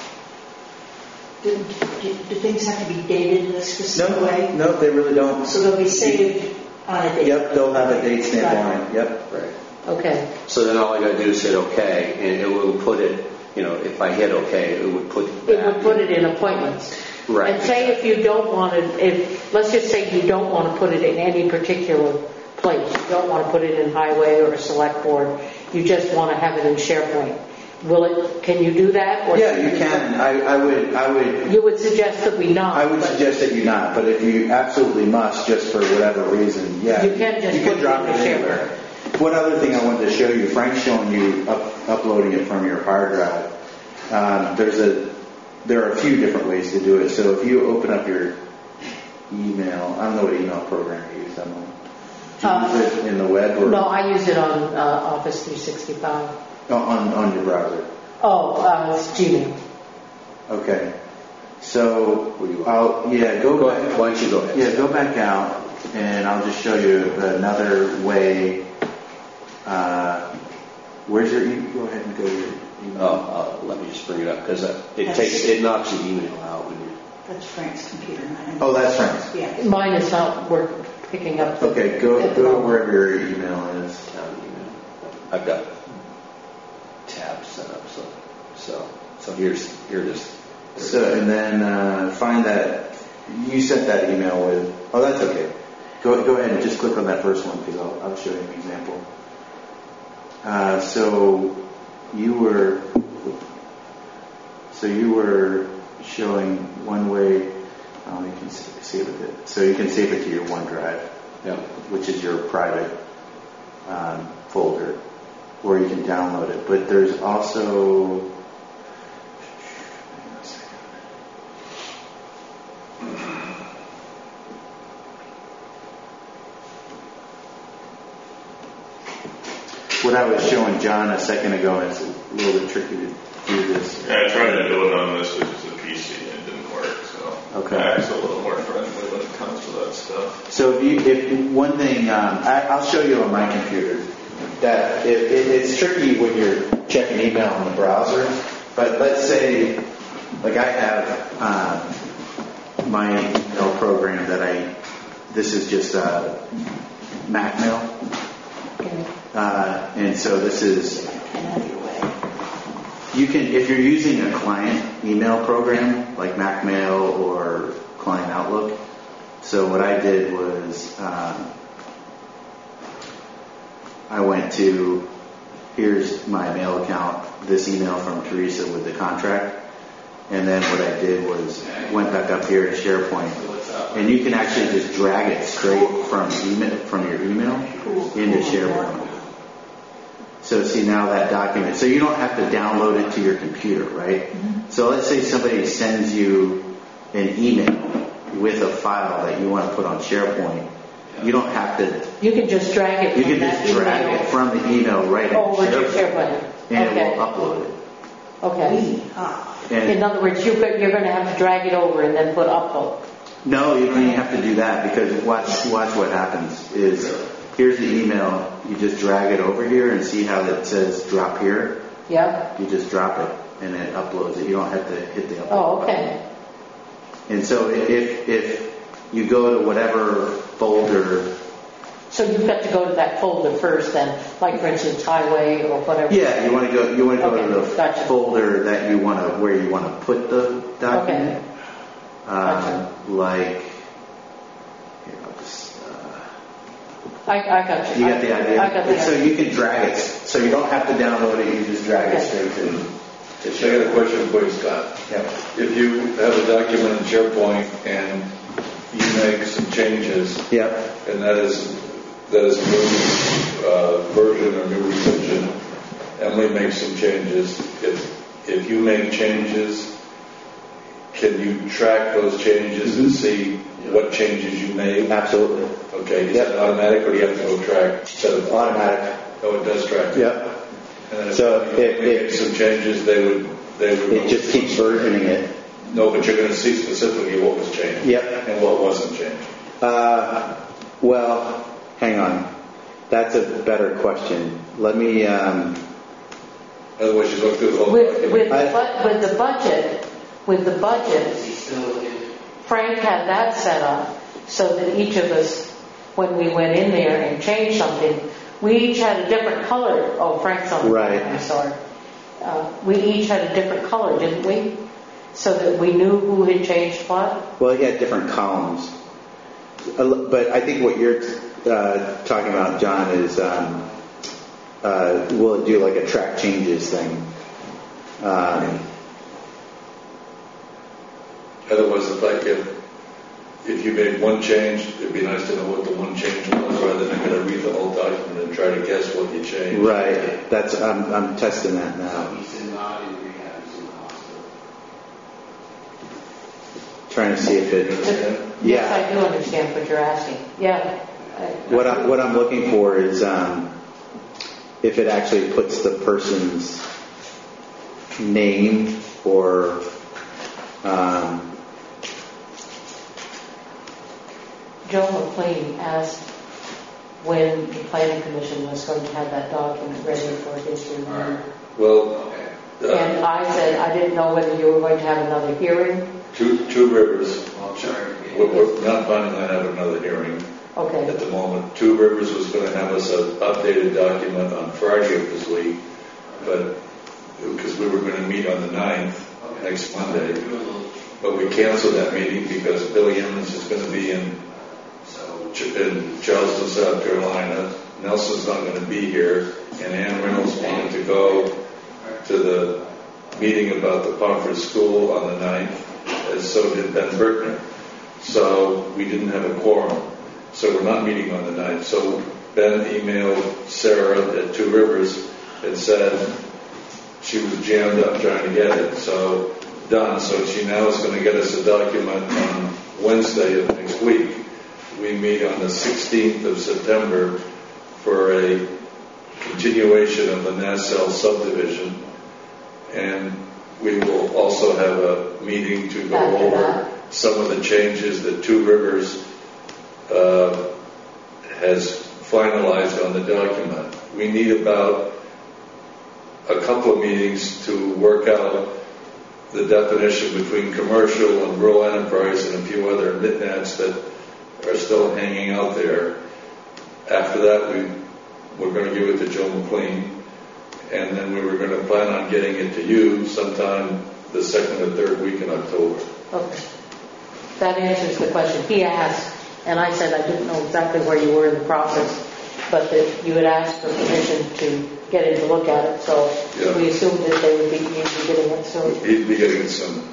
Do things have to be dated in a specific way? No, they really don't. So they'll be saved on a date? Yep, they'll have a date stamp on it. Yep. Right. Okay. So then all I got to do is hit OK, and it will put it, if I hit OK, it would put that. It would put it in appointments. Right. And say if you don't want it, let's just say you don't want to put it in any particular place. You don't want to put it in Highway or Select Board. You just want to have it in SharePoint. Can you do that? Or yeah, you can. I would. You would suggest that we not. I would suggest that you not. But if you absolutely must, just for whatever reason, yeah, you can just put drop it anywhere. One other thing I wanted to show you, Frank's showing you uploading it from your hard drive. There are a few different ways to do it. So if you open up your email, I don't know what email program you use. Do you use it in the web? Or? No, I use it on Office 365. On your browser? It's Gmail. Okay. So, go back. Why don't you go ahead? Yeah, go back out, and I'll just show you another way Where's your email? Go ahead and go to your email. Let me just bring it up because it knocks the email out when you. That's Frank's computer. Oh, that's Frank's. Yeah. Mine is not picking up. Okay, go to wherever your email is. Town email. I've got tabs set up, so here it is. So and then find that you sent that email with. Oh, that's okay. Go ahead and just click on that first one because I'll show you an example. So you were showing one way. You can save it. So you can save it to your OneDrive, which is your private folder, or you can download it. But there's also. What I was showing John a second ago, and it's a little bit tricky to do this. Yeah, I tried to do it on this, which is a PC, and it didn't work. So Mac's a little more friendly when it comes to that stuff. So if one thing, I'll show you on my computer that it's tricky when you're checking email on the browser. But let's say, like I have my email program that this is just MacMail. And so this is, you can, if you're using a client email program like MacMail or Client Outlook. So what I did was, I went to, here's my mail account, this email from Teresa with the contract. And then what I did was went back up here to SharePoint, and you can actually just drag it straight from your email into SharePoint. So see now that document. So you don't have to download it to your computer, right? Mm-hmm. So let's say somebody sends you an email with a file that you want to put on SharePoint. You don't have to. You can just drag it. You can just drag it from the email right into SharePoint, and it will upload it. Okay. In other words, you're going to have to drag it over and then put upload. No, you don't even have to do that because watch what happens is here's the email. You just drag it over here and see how it says drop here. Yeah. You just drop it and it uploads it. You don't have to hit the upload. Oh, okay. Button. And so if you go to whatever folder. So you've got to go to that folder first, then, like for instance, highway or whatever. Yeah, you want to go to the folder that where you want to put the document. Okay. Gotcha. Like, here, I'll just. I got you. You got the idea. I got the idea. So you can drag it. So you don't have to download it. You just drag it straight to. I got a question for you, Scott. Yeah. If you have a document in SharePoint and you make some changes, and that is a new version or new revision, Emily makes some changes. If you make changes, can you track those changes and see what changes you made? Absolutely. Okay. Is that automatic, or do you have to go track? Automatic. Oh, it does track. Yep. And then So if you make some changes, they would. It just keeps versioning it. No, but you're going to see specifically what was changed. Yep. And what wasn't changed. Well, hang on. That's a better question. Let me. Otherwise, you go through the whole. With the budget, Frank had that set up so that each of us, when we went in there and changed something, we each had a different color. Oh, Frank's on the right. I'm sorry. We each had a different color, didn't we? So that we knew who had changed what? Well, he had different columns. But I think what you're talking about, John, is will it do like a track changes thing? Otherwise, if you made one change, it'd be nice to know what the one change was, rather than going to read the whole document and try to guess what you changed. Right. That's I'm testing that now. He's not in rehab, he's in the hospital. Trying to see if it. Yes, I do understand what you're asking. Yeah. What I'm looking for is if it actually puts the person's name or. Joe McLean asked when the planning commission was going to have that document ready for his review. Well, And I said, I didn't know whether you were going to have another hearing. Two Rivers, we're not planning on having another hearing Okay. at the moment. Two Rivers was going to have us an updated document on Friday of this week, but because we were going to meet on the 9th, next Monday, but we canceled that meeting because Bill Yemmons is going to be in Charleston, South Carolina. Nelson's not going to be here, and Ann Reynolds wanted to go to the meeting about the Pomfret School on the 9th, and so did Ben Berkner. So we didn't have a quorum. So we're not meeting on the 9th. So Ben emailed Sarah at Two Rivers and said she was jammed up trying to get it. So done. So she now is going to get us a document on Wednesday of next week. We meet on the 16th of September for a continuation of the Nassau subdivision, and we will also have a meeting to go over some of the changes that Two Rivers has finalized on the document. We need about a couple of meetings to work out the definition between commercial and rural enterprise and a few other knickknacks that are still hanging out there. After that, we're going to give it to Joe McLean, and then we were going to plan on getting it to you sometime the second or third week in October. Okay. That answers the question. He asked, and I said I didn't know exactly where you were in the process, but that you had asked for permission to get him to look at it, so Yeah. we assumed that you'd be getting it soon. He'd be getting it soon.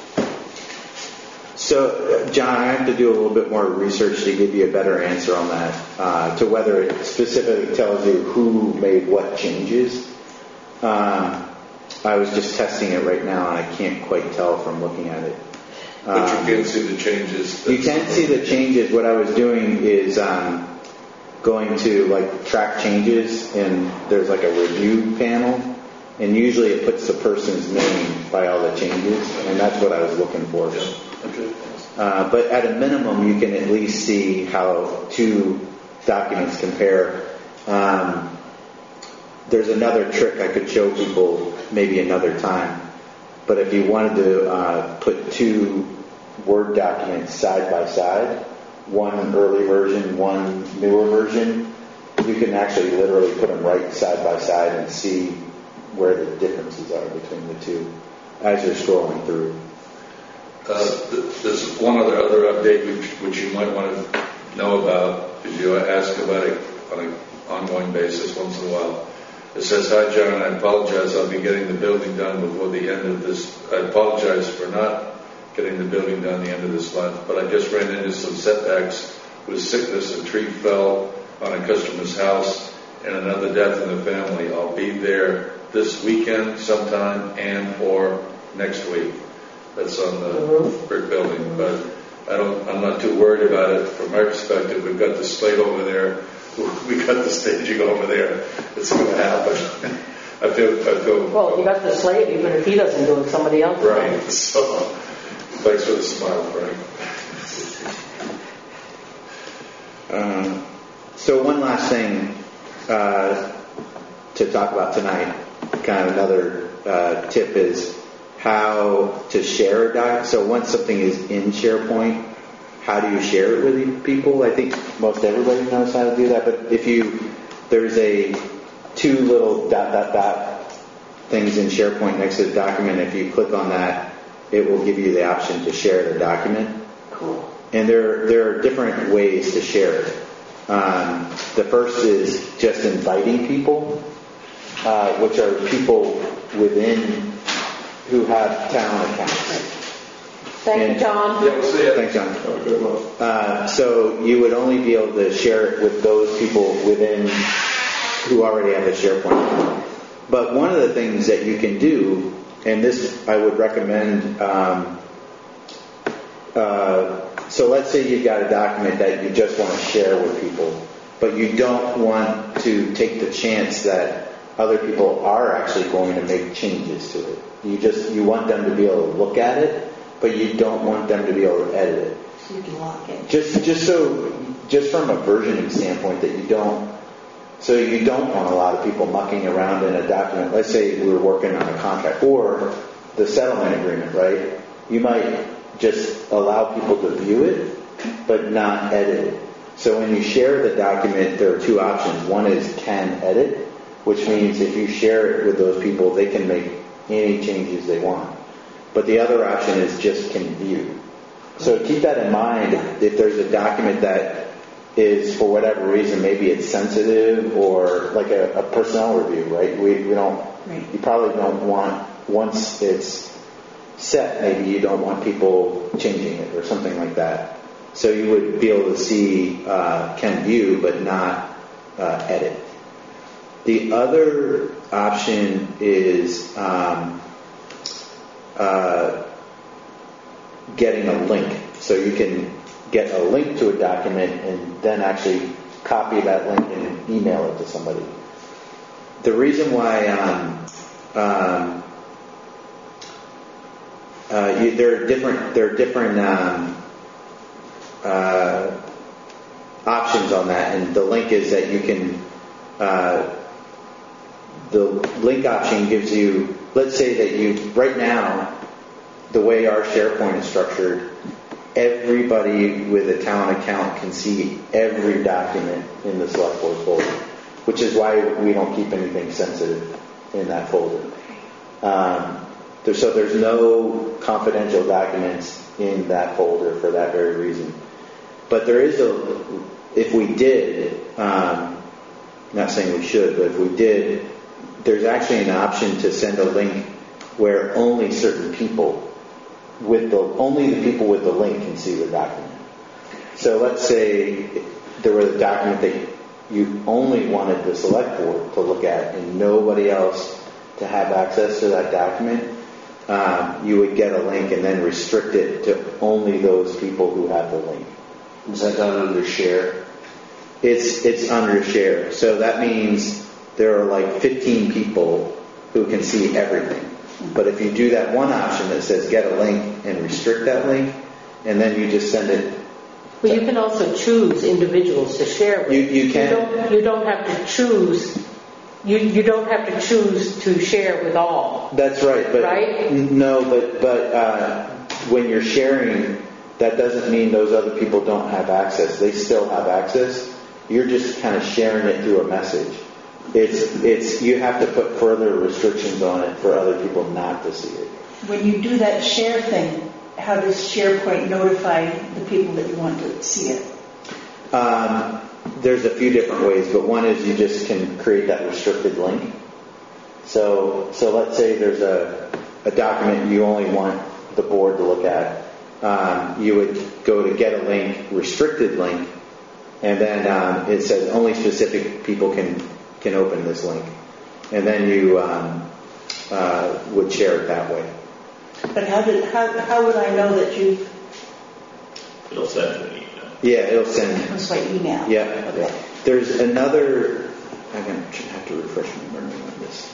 So, John, I have to do a little bit more research to give you a better answer on that, to whether it specifically tells you who made what changes. I was just testing it right now, and I can't quite tell from looking at it. But you can see the changes. You can see the changes. What I was doing is going to like track changes, and there's like a review panel, and usually it puts the person's name by all the changes, and that's what I was looking for. Yeah. Okay. But at a minimum, you can at least see how two documents compare. There's another trick I could show people maybe another time. But if you wanted to put two Word documents side by side, one early version, one newer version, you can actually literally put them right side by side and see where the differences are between the two as you're scrolling through. There's one other update which you might want to know about, because you ask about it on an ongoing basis once in a while. It says, "Hi John, I apologize. I'll be getting the building done before the end of this. I apologize for not getting the building done the end of this month, but I just ran into some setbacks with sickness. A tree fell on a customer's house and another death in the family. I'll be there this weekend sometime and or next week." That's on the brick building, but I'm not too worried about it. From my perspective, we've got the slate over there. We got the staging over there. It's going to happen. I feel. Well, you got the slate, even if he doesn't do it, somebody else will. Right. So, thanks for the smile, Frank. So one last thing to talk about tonight, kind of another tip is how to share a doc. So once something is in SharePoint, how do you share it with people? I think most everybody knows how to do that, but there's a two little ... things in SharePoint next to the document. If you click on that, it will give you the option to share the document. Cool. And there are different ways to share it. The first is just inviting people, which are people within who have town accounts. Thank you, John. Yeah, we'll see you. Thanks, John. So you would only be able to share it with those people within who already have a SharePoint account. But one of the things that you can do, and this I would recommend, so let's say you've got a document that you just want to share with people, but you don't want to take the chance that other people are actually going to make changes to it. You want them to be able to look at it, but you don't want them to be able to edit it. So you can lock it. Just so just from a versioning standpoint, that you don't want a lot of people mucking around in a document. Let's say we were working on a contract or the settlement agreement, right? You might just allow people to view it, but not edit it. So when you share the document, there are two options. One is can edit, which means if you share it with those people, they can make any changes they want. But the other option is just can view. So keep that in mind. If there's a document that is, for whatever reason, maybe it's sensitive or like a personnel review, right? We don't. Right. You probably don't want, once it's set, maybe you don't want people changing it or something like that. So you would be able to see can view but not edit. The other option is getting a link. So you can get a link to a document and then actually copy that link and email it to somebody. The reason why there are different options on that, and the link is that you can. The link option gives you. Let's say that you right now, the way our SharePoint is structured, everybody with a town account can see every document in the select board folder, which is why we don't keep anything sensitive in that folder. So there's no confidential documents in that folder for that very reason. But there is if we did, not saying we should, but if we did, there's actually an option to send a link where only certain people only the people with the link can see the document. So let's say there was a document that you only wanted the select board to look at and nobody else to have access to that document. You would get a link and then restrict it to only those people who have the link. Is that done under share? It's under share. So that means there are like 15 people who can see everything. But if you do that one option that says get a link and restrict that link, and then you just send it. Well, you can also choose individuals to share with. You can. You don't have to choose. You don't have to choose to share with all. That's right. But right? No, but when you're sharing, that doesn't mean those other people don't have access. They still have access. You're just kind of sharing it through a message. It's you have to put further restrictions on it for other people not to see it. When you do that share thing, how does SharePoint notify the people that you want to see it? There's a few different ways, but one is you just can create that restricted link. So let's say there's a document you only want the board to look at. You would go to get a link, restricted link, and then it says only specific people can open this link, and then you would share it that way. But how would I know that you've? It'll send you an email. Yeah, it'll send. It's by email. Yeah. Okay. There's another. I'm going to have to refresh my memory on this.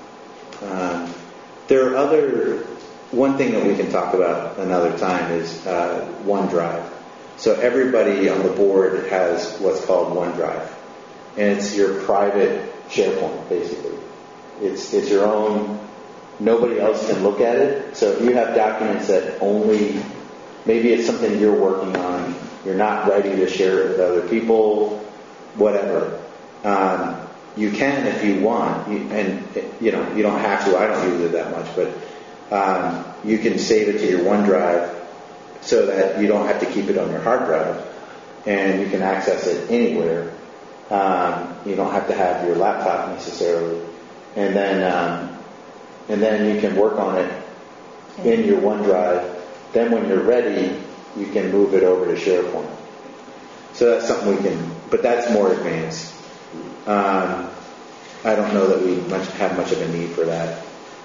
There are other. One thing that we can talk about another time is OneDrive. So everybody on the board has what's called OneDrive. And it's your private SharePoint, basically. It's your own. Nobody else can look at it. So if you have documents that only, maybe it's something you're working on, you're not ready to share it with other people, whatever. You can if you want, and you don't have to. I don't use it that much, but you can save it to your OneDrive so that you don't have to keep it on your hard drive, and you can access it anywhere. You don't have to have your laptop necessarily, and then you can work on it in your OneDrive. Then when you're ready, you can move it over to SharePoint. So that's something we can, but that's more advanced. I don't know that we have much of a need for that.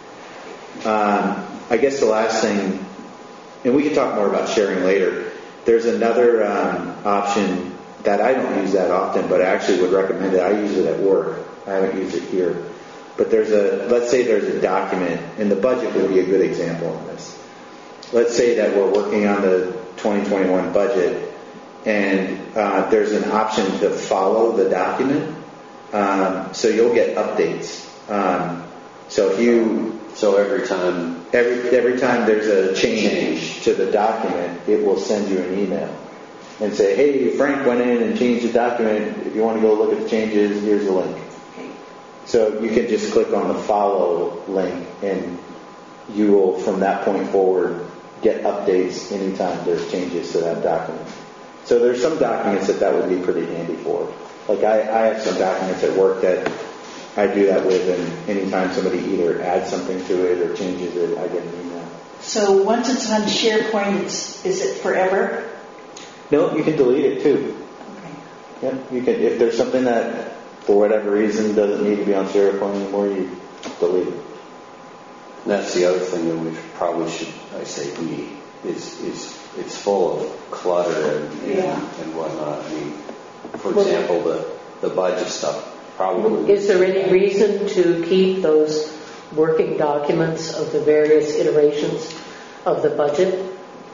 I guess the last thing, and we can talk more about sharing later. There's another option that I don't use that often, but I actually would recommend it. I use it at work. I haven't used it here. But let's say there's a document, and the budget would be a good example of this. Let's say that we're working on the 2021 budget, and there's an option to follow the document, so you'll get updates. So if you every time there's a change to the document, it will send you an email and say, hey, Frank went in and changed the document. If you want to go look at the changes, here's the link. So you can just click on the follow link, and you will, from that point forward, get updates anytime there's changes to that document. So there's some documents that would be pretty handy for. Like I have some documents at work that I do that with, and anytime somebody either adds something to it or changes it, I get an email. So once it's on SharePoint, is it forever? No, you can delete it too. Okay. Yeah, you can. If there's something that, for whatever reason, doesn't need to be on SharePoint anymore, you delete it. And that's the other thing that we probably should, I say we, is it's full of clutter and whatnot. I mean, for example, the budget stuff probably. Is there any reason to keep those working documents of the various iterations of the budget?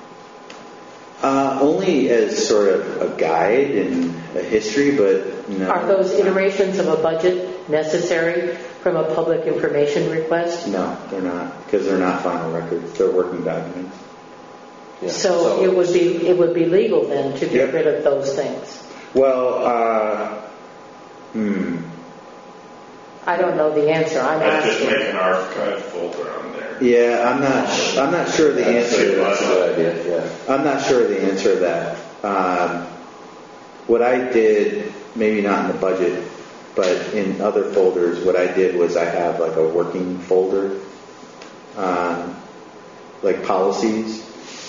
Only as sort of a guide and a history, but no. Are those iterations of a budget necessary from a public information request? No, they're not, because they're not final records. They're working documents. Yeah. So it would be legal then to get rid of those things. Well, I don't know the answer. I'm I'd just asking. make an archive folder on there. Yeah, I'm not sure the answer. That's a good idea. Yeah. I'm not sure the answer to that. What I did, maybe not in the budget, but in other folders, what I did was I have like a working folder, like policies.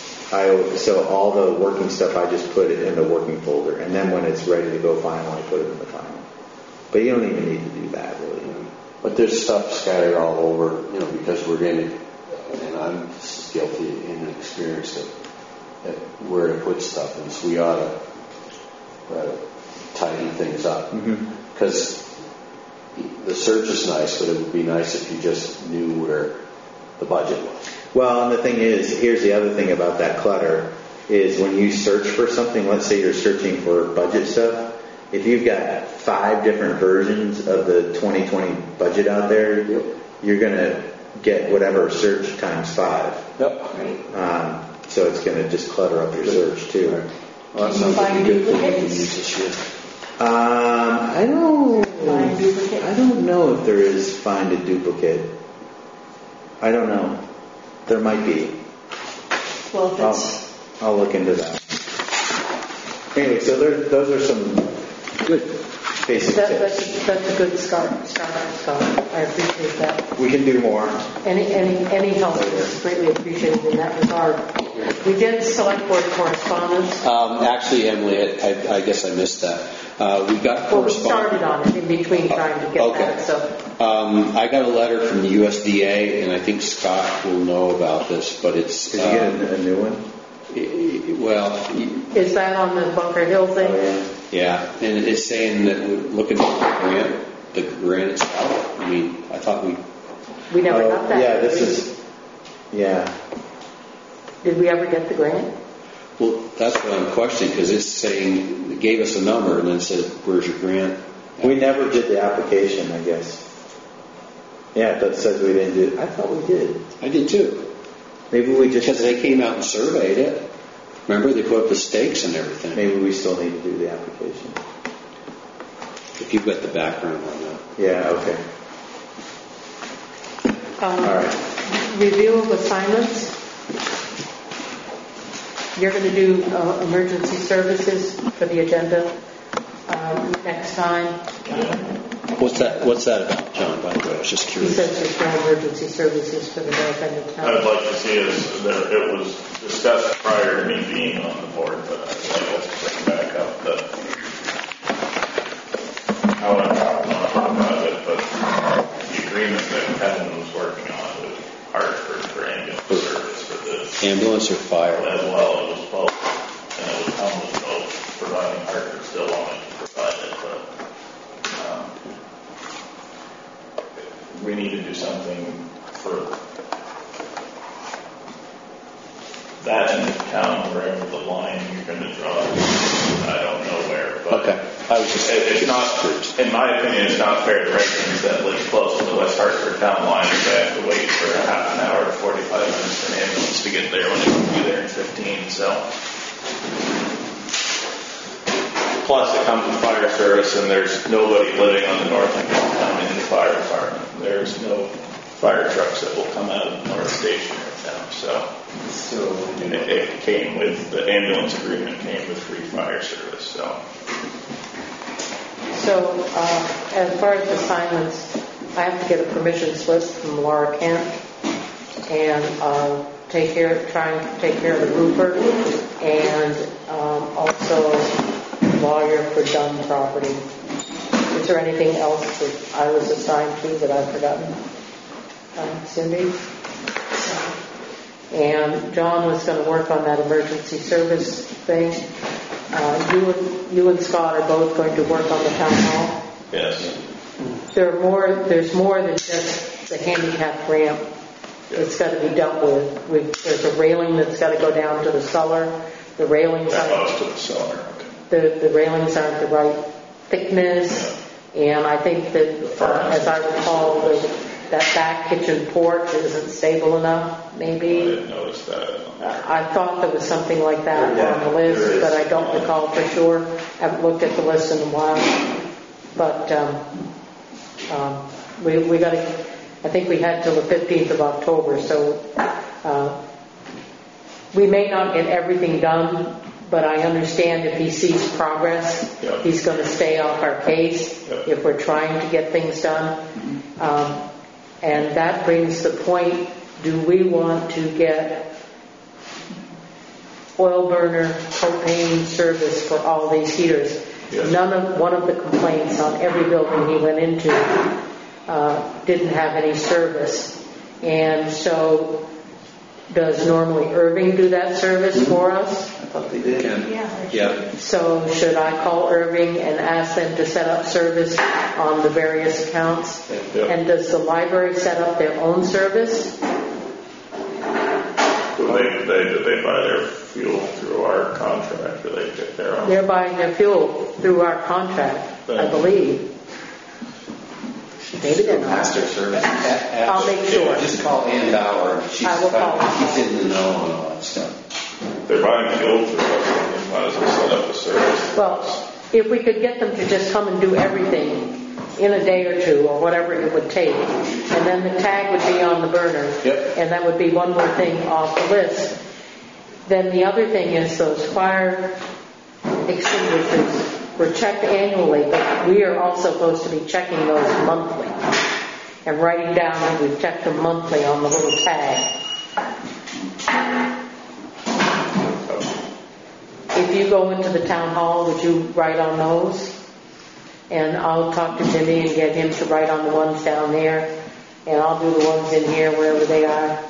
So all the working stuff, I just put it in the working folder, and then when it's ready to go final, I put it in the final. But you don't even need to do that, really. But there's stuff scattered all over, because we're getting, and I'm guilty and inexperienced at where to put stuff, and so we ought to tighten things up. Because the search is nice, but it would be nice if you just knew where the budget was. Well, and the thing is, here's the other thing about that clutter, is when you search for something, let's say you're searching for budget stuff, if you've got 5 different versions of the 2020 budget out there, you're going to get whatever search times 5. Yep. So it's going to just clutter up your search too. Well, that sounds like a good thing we can use this year. I don't know if there is find a duplicate. I don't know. There might be. Well, if I'll look into that. Anyway, so those are some good basic tips. That's a good start, Scott. I appreciate that. We can do more. Any help is greatly appreciated in that regard. We did select board correspondence. Actually, Emily, I guess I missed that. We got Well, we correspondence. started on it in between trying to get that. So I got a letter from the USDA, and I think Scott will know about this, but it's... Did you get a new one? Well... is that on the Bunker Hill thing? Oh, yeah, and it's saying that we're looking for the grant itself. I mean, I thought We never got that. Yeah, this is... Yeah. Did we ever get the grant? Well, that's what I'm questioning, because it's saying, it gave us a number and then said, where's your grant? We never did the application, I guess. Yeah, that says we didn't do it. I thought we did. I did too. Maybe we just... Because they came out and surveyed it. Remember, they put up the stakes and everything. Maybe we still need to do the application. If you've got the background on that. Yeah, okay. All right. Review of assignments. You're going to do emergency services for the agenda next time. What's that about, John, by the way? I was just He curious. says there's no emergency services for the north end of town. I would like to see it was discussed prior to me being on the board, but I'd like us to bring back up I want to talk about it, but the agreement that Kevin was working on with Hartford for ambulance service for this. Ambulance or fire? As well, it was both, and it was almost both, providing Hartford still wanted to provide it, but we need to do something for that end of town, wherever the line you're going to draw. but Okay. I was just it's not, in my opinion, it's not fair to residents that live close to the West Hartford town line if they have to wait for a half an hour to 45 minutes for an ambulance to get there when they can be there in 15. So, plus it comes with fire service, and there's nobody living on the north end of town in the fire department. There's no fire trucks that will come out of the North Station right now. So and it came with the ambulance agreement came with free fire service. So, as far as assignments, I have to get a permission slip from Laura Kent and try and take care of the roofer, and also lawyer for Dunn property. Is there anything else that I was assigned to that I've forgotten? Cindy? And John was going to work on that emergency service thing. You and Scott are both going to work on the town hall. Yes. There's more than just the handicap ramp that's got to be dealt with. There's a railing that's got to go down to the cellar. The railings goes to the cellar. Okay. The railings aren't the right thickness, and I think that as I recall, that back kitchen porch isn't stable enough. Maybe. I didn't notice that. I thought there was something like that on the list, but I don't recall for sure. I haven't looked at the list in a while. But we got to. I think we had till the 15th of October, so we may not get everything done. But I understand if he sees progress, he's going to stay off our case if we're trying to get things done. And that brings the point: do we want to get oil burner propane service for all these heaters? Yes. One of the complaints on every building he went into didn't have any service, and so does normally Irving do that service for us? I thought they did. Yeah. So should I call Irving and ask them to set up service on the various accounts? Yep. And does the library set up their own service? Do they buy their fuel through our contract, or they get their own? They're buying their fuel through our contract, I believe. Maybe they're not. Master service. I'll make sure. Just call Ann Bauer. I will call. She's in the know on all that stuff. They're buying fuel through us, they might as well set up a service. Well, if we could get them to just come and do everything in a day or two, or whatever it would take, and then the tag would be on the burner, and that would be one more thing off the list. Then the other thing is those fire extinguishers were checked annually, but we are also supposed to be checking those monthly and writing down that we've checked them monthly on the little tag. If you go into the town hall, would you write on those? And I'll talk to Jimmy and get him to write on the ones down there, and I'll do the ones in here wherever they are.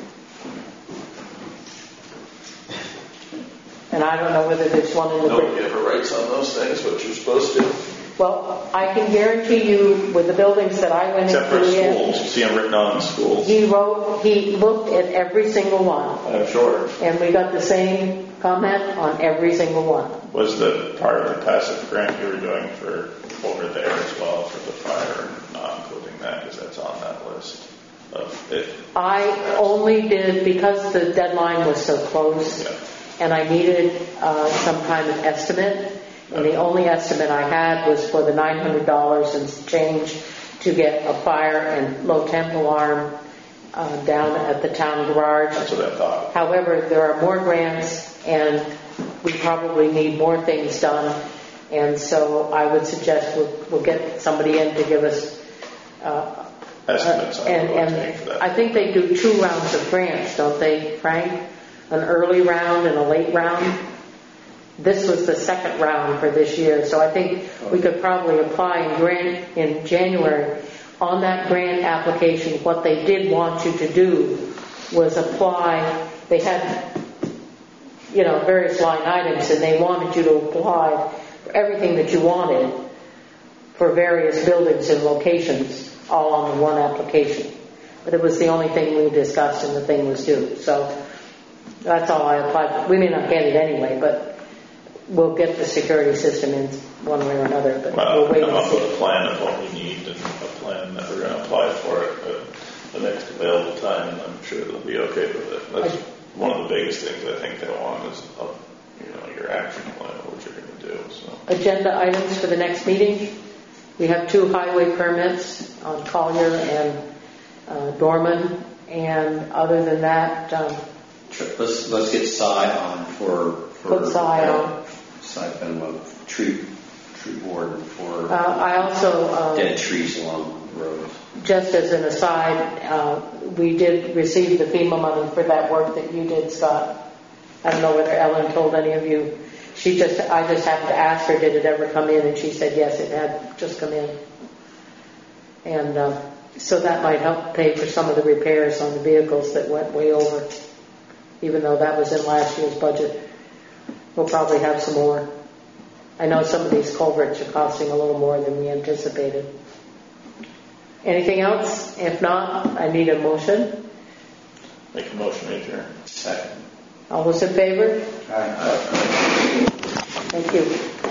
And I don't know whether there's one in the... Nobody ever writes on those things, what you're supposed to. Well, I can guarantee you with the buildings that I went Except for into... schools, you see them written on in schools. He looked at every single one. I'm sure. And we got the same comment on every single one. Was the part of the passive grant you were doing for over there as well for the fire, not including that, because that's on that list of it? I only did, because the deadline was so close, and I needed some kind of estimate, and the only estimate I had was for the $900 and change to get a fire and low temp alarm down at the town garage. That's what I thought. However, there are more grants, and we probably need more things done, and so I would suggest we'll get somebody in to give us estimates on what it would take for that. I think they do 2 rounds of grants, don't they, Frank? An early round and a late round. This was the second round for this year, so I think we could probably apply in January. On that grant application, what they did want you to do was apply. They had, various line items, and they wanted you to apply for everything that you wanted for various buildings and locations, all on the one application. But it was the only thing we discussed, and the thing was due. So that's all I applied for. We may not get it anyway, but we'll get the security system in one way or another, but Well, we'll wait come and up with see. a plan of what we need and a plan that we're going to apply for it at the next available time, and I'm sure they'll be okay with it. That's one of the biggest things I think they want is, your action plan of what you're going to do. So. Agenda items for the next meeting. We have 2 highway permits on Collier and Dorman, and other than that, Let's get Cy on for put Cy on. Cy Fenway, tree warden for I also, dead trees along the roads. just as an aside, we did receive the FEMA money for that work that you did, Scott. I don't know whether Ellen told any of you. I just happened to ask her, did it ever come in? And she said, yes, it had just come in. And so that might help pay for some of the repairs on the vehicles that went way over, even though that was in last year's budget. We'll probably have some more. I know some of these culverts are costing a little more than we anticipated. Anything else? If not, I need a motion. Make a motion, Major. Second. All those in favor? Aye. Thank you.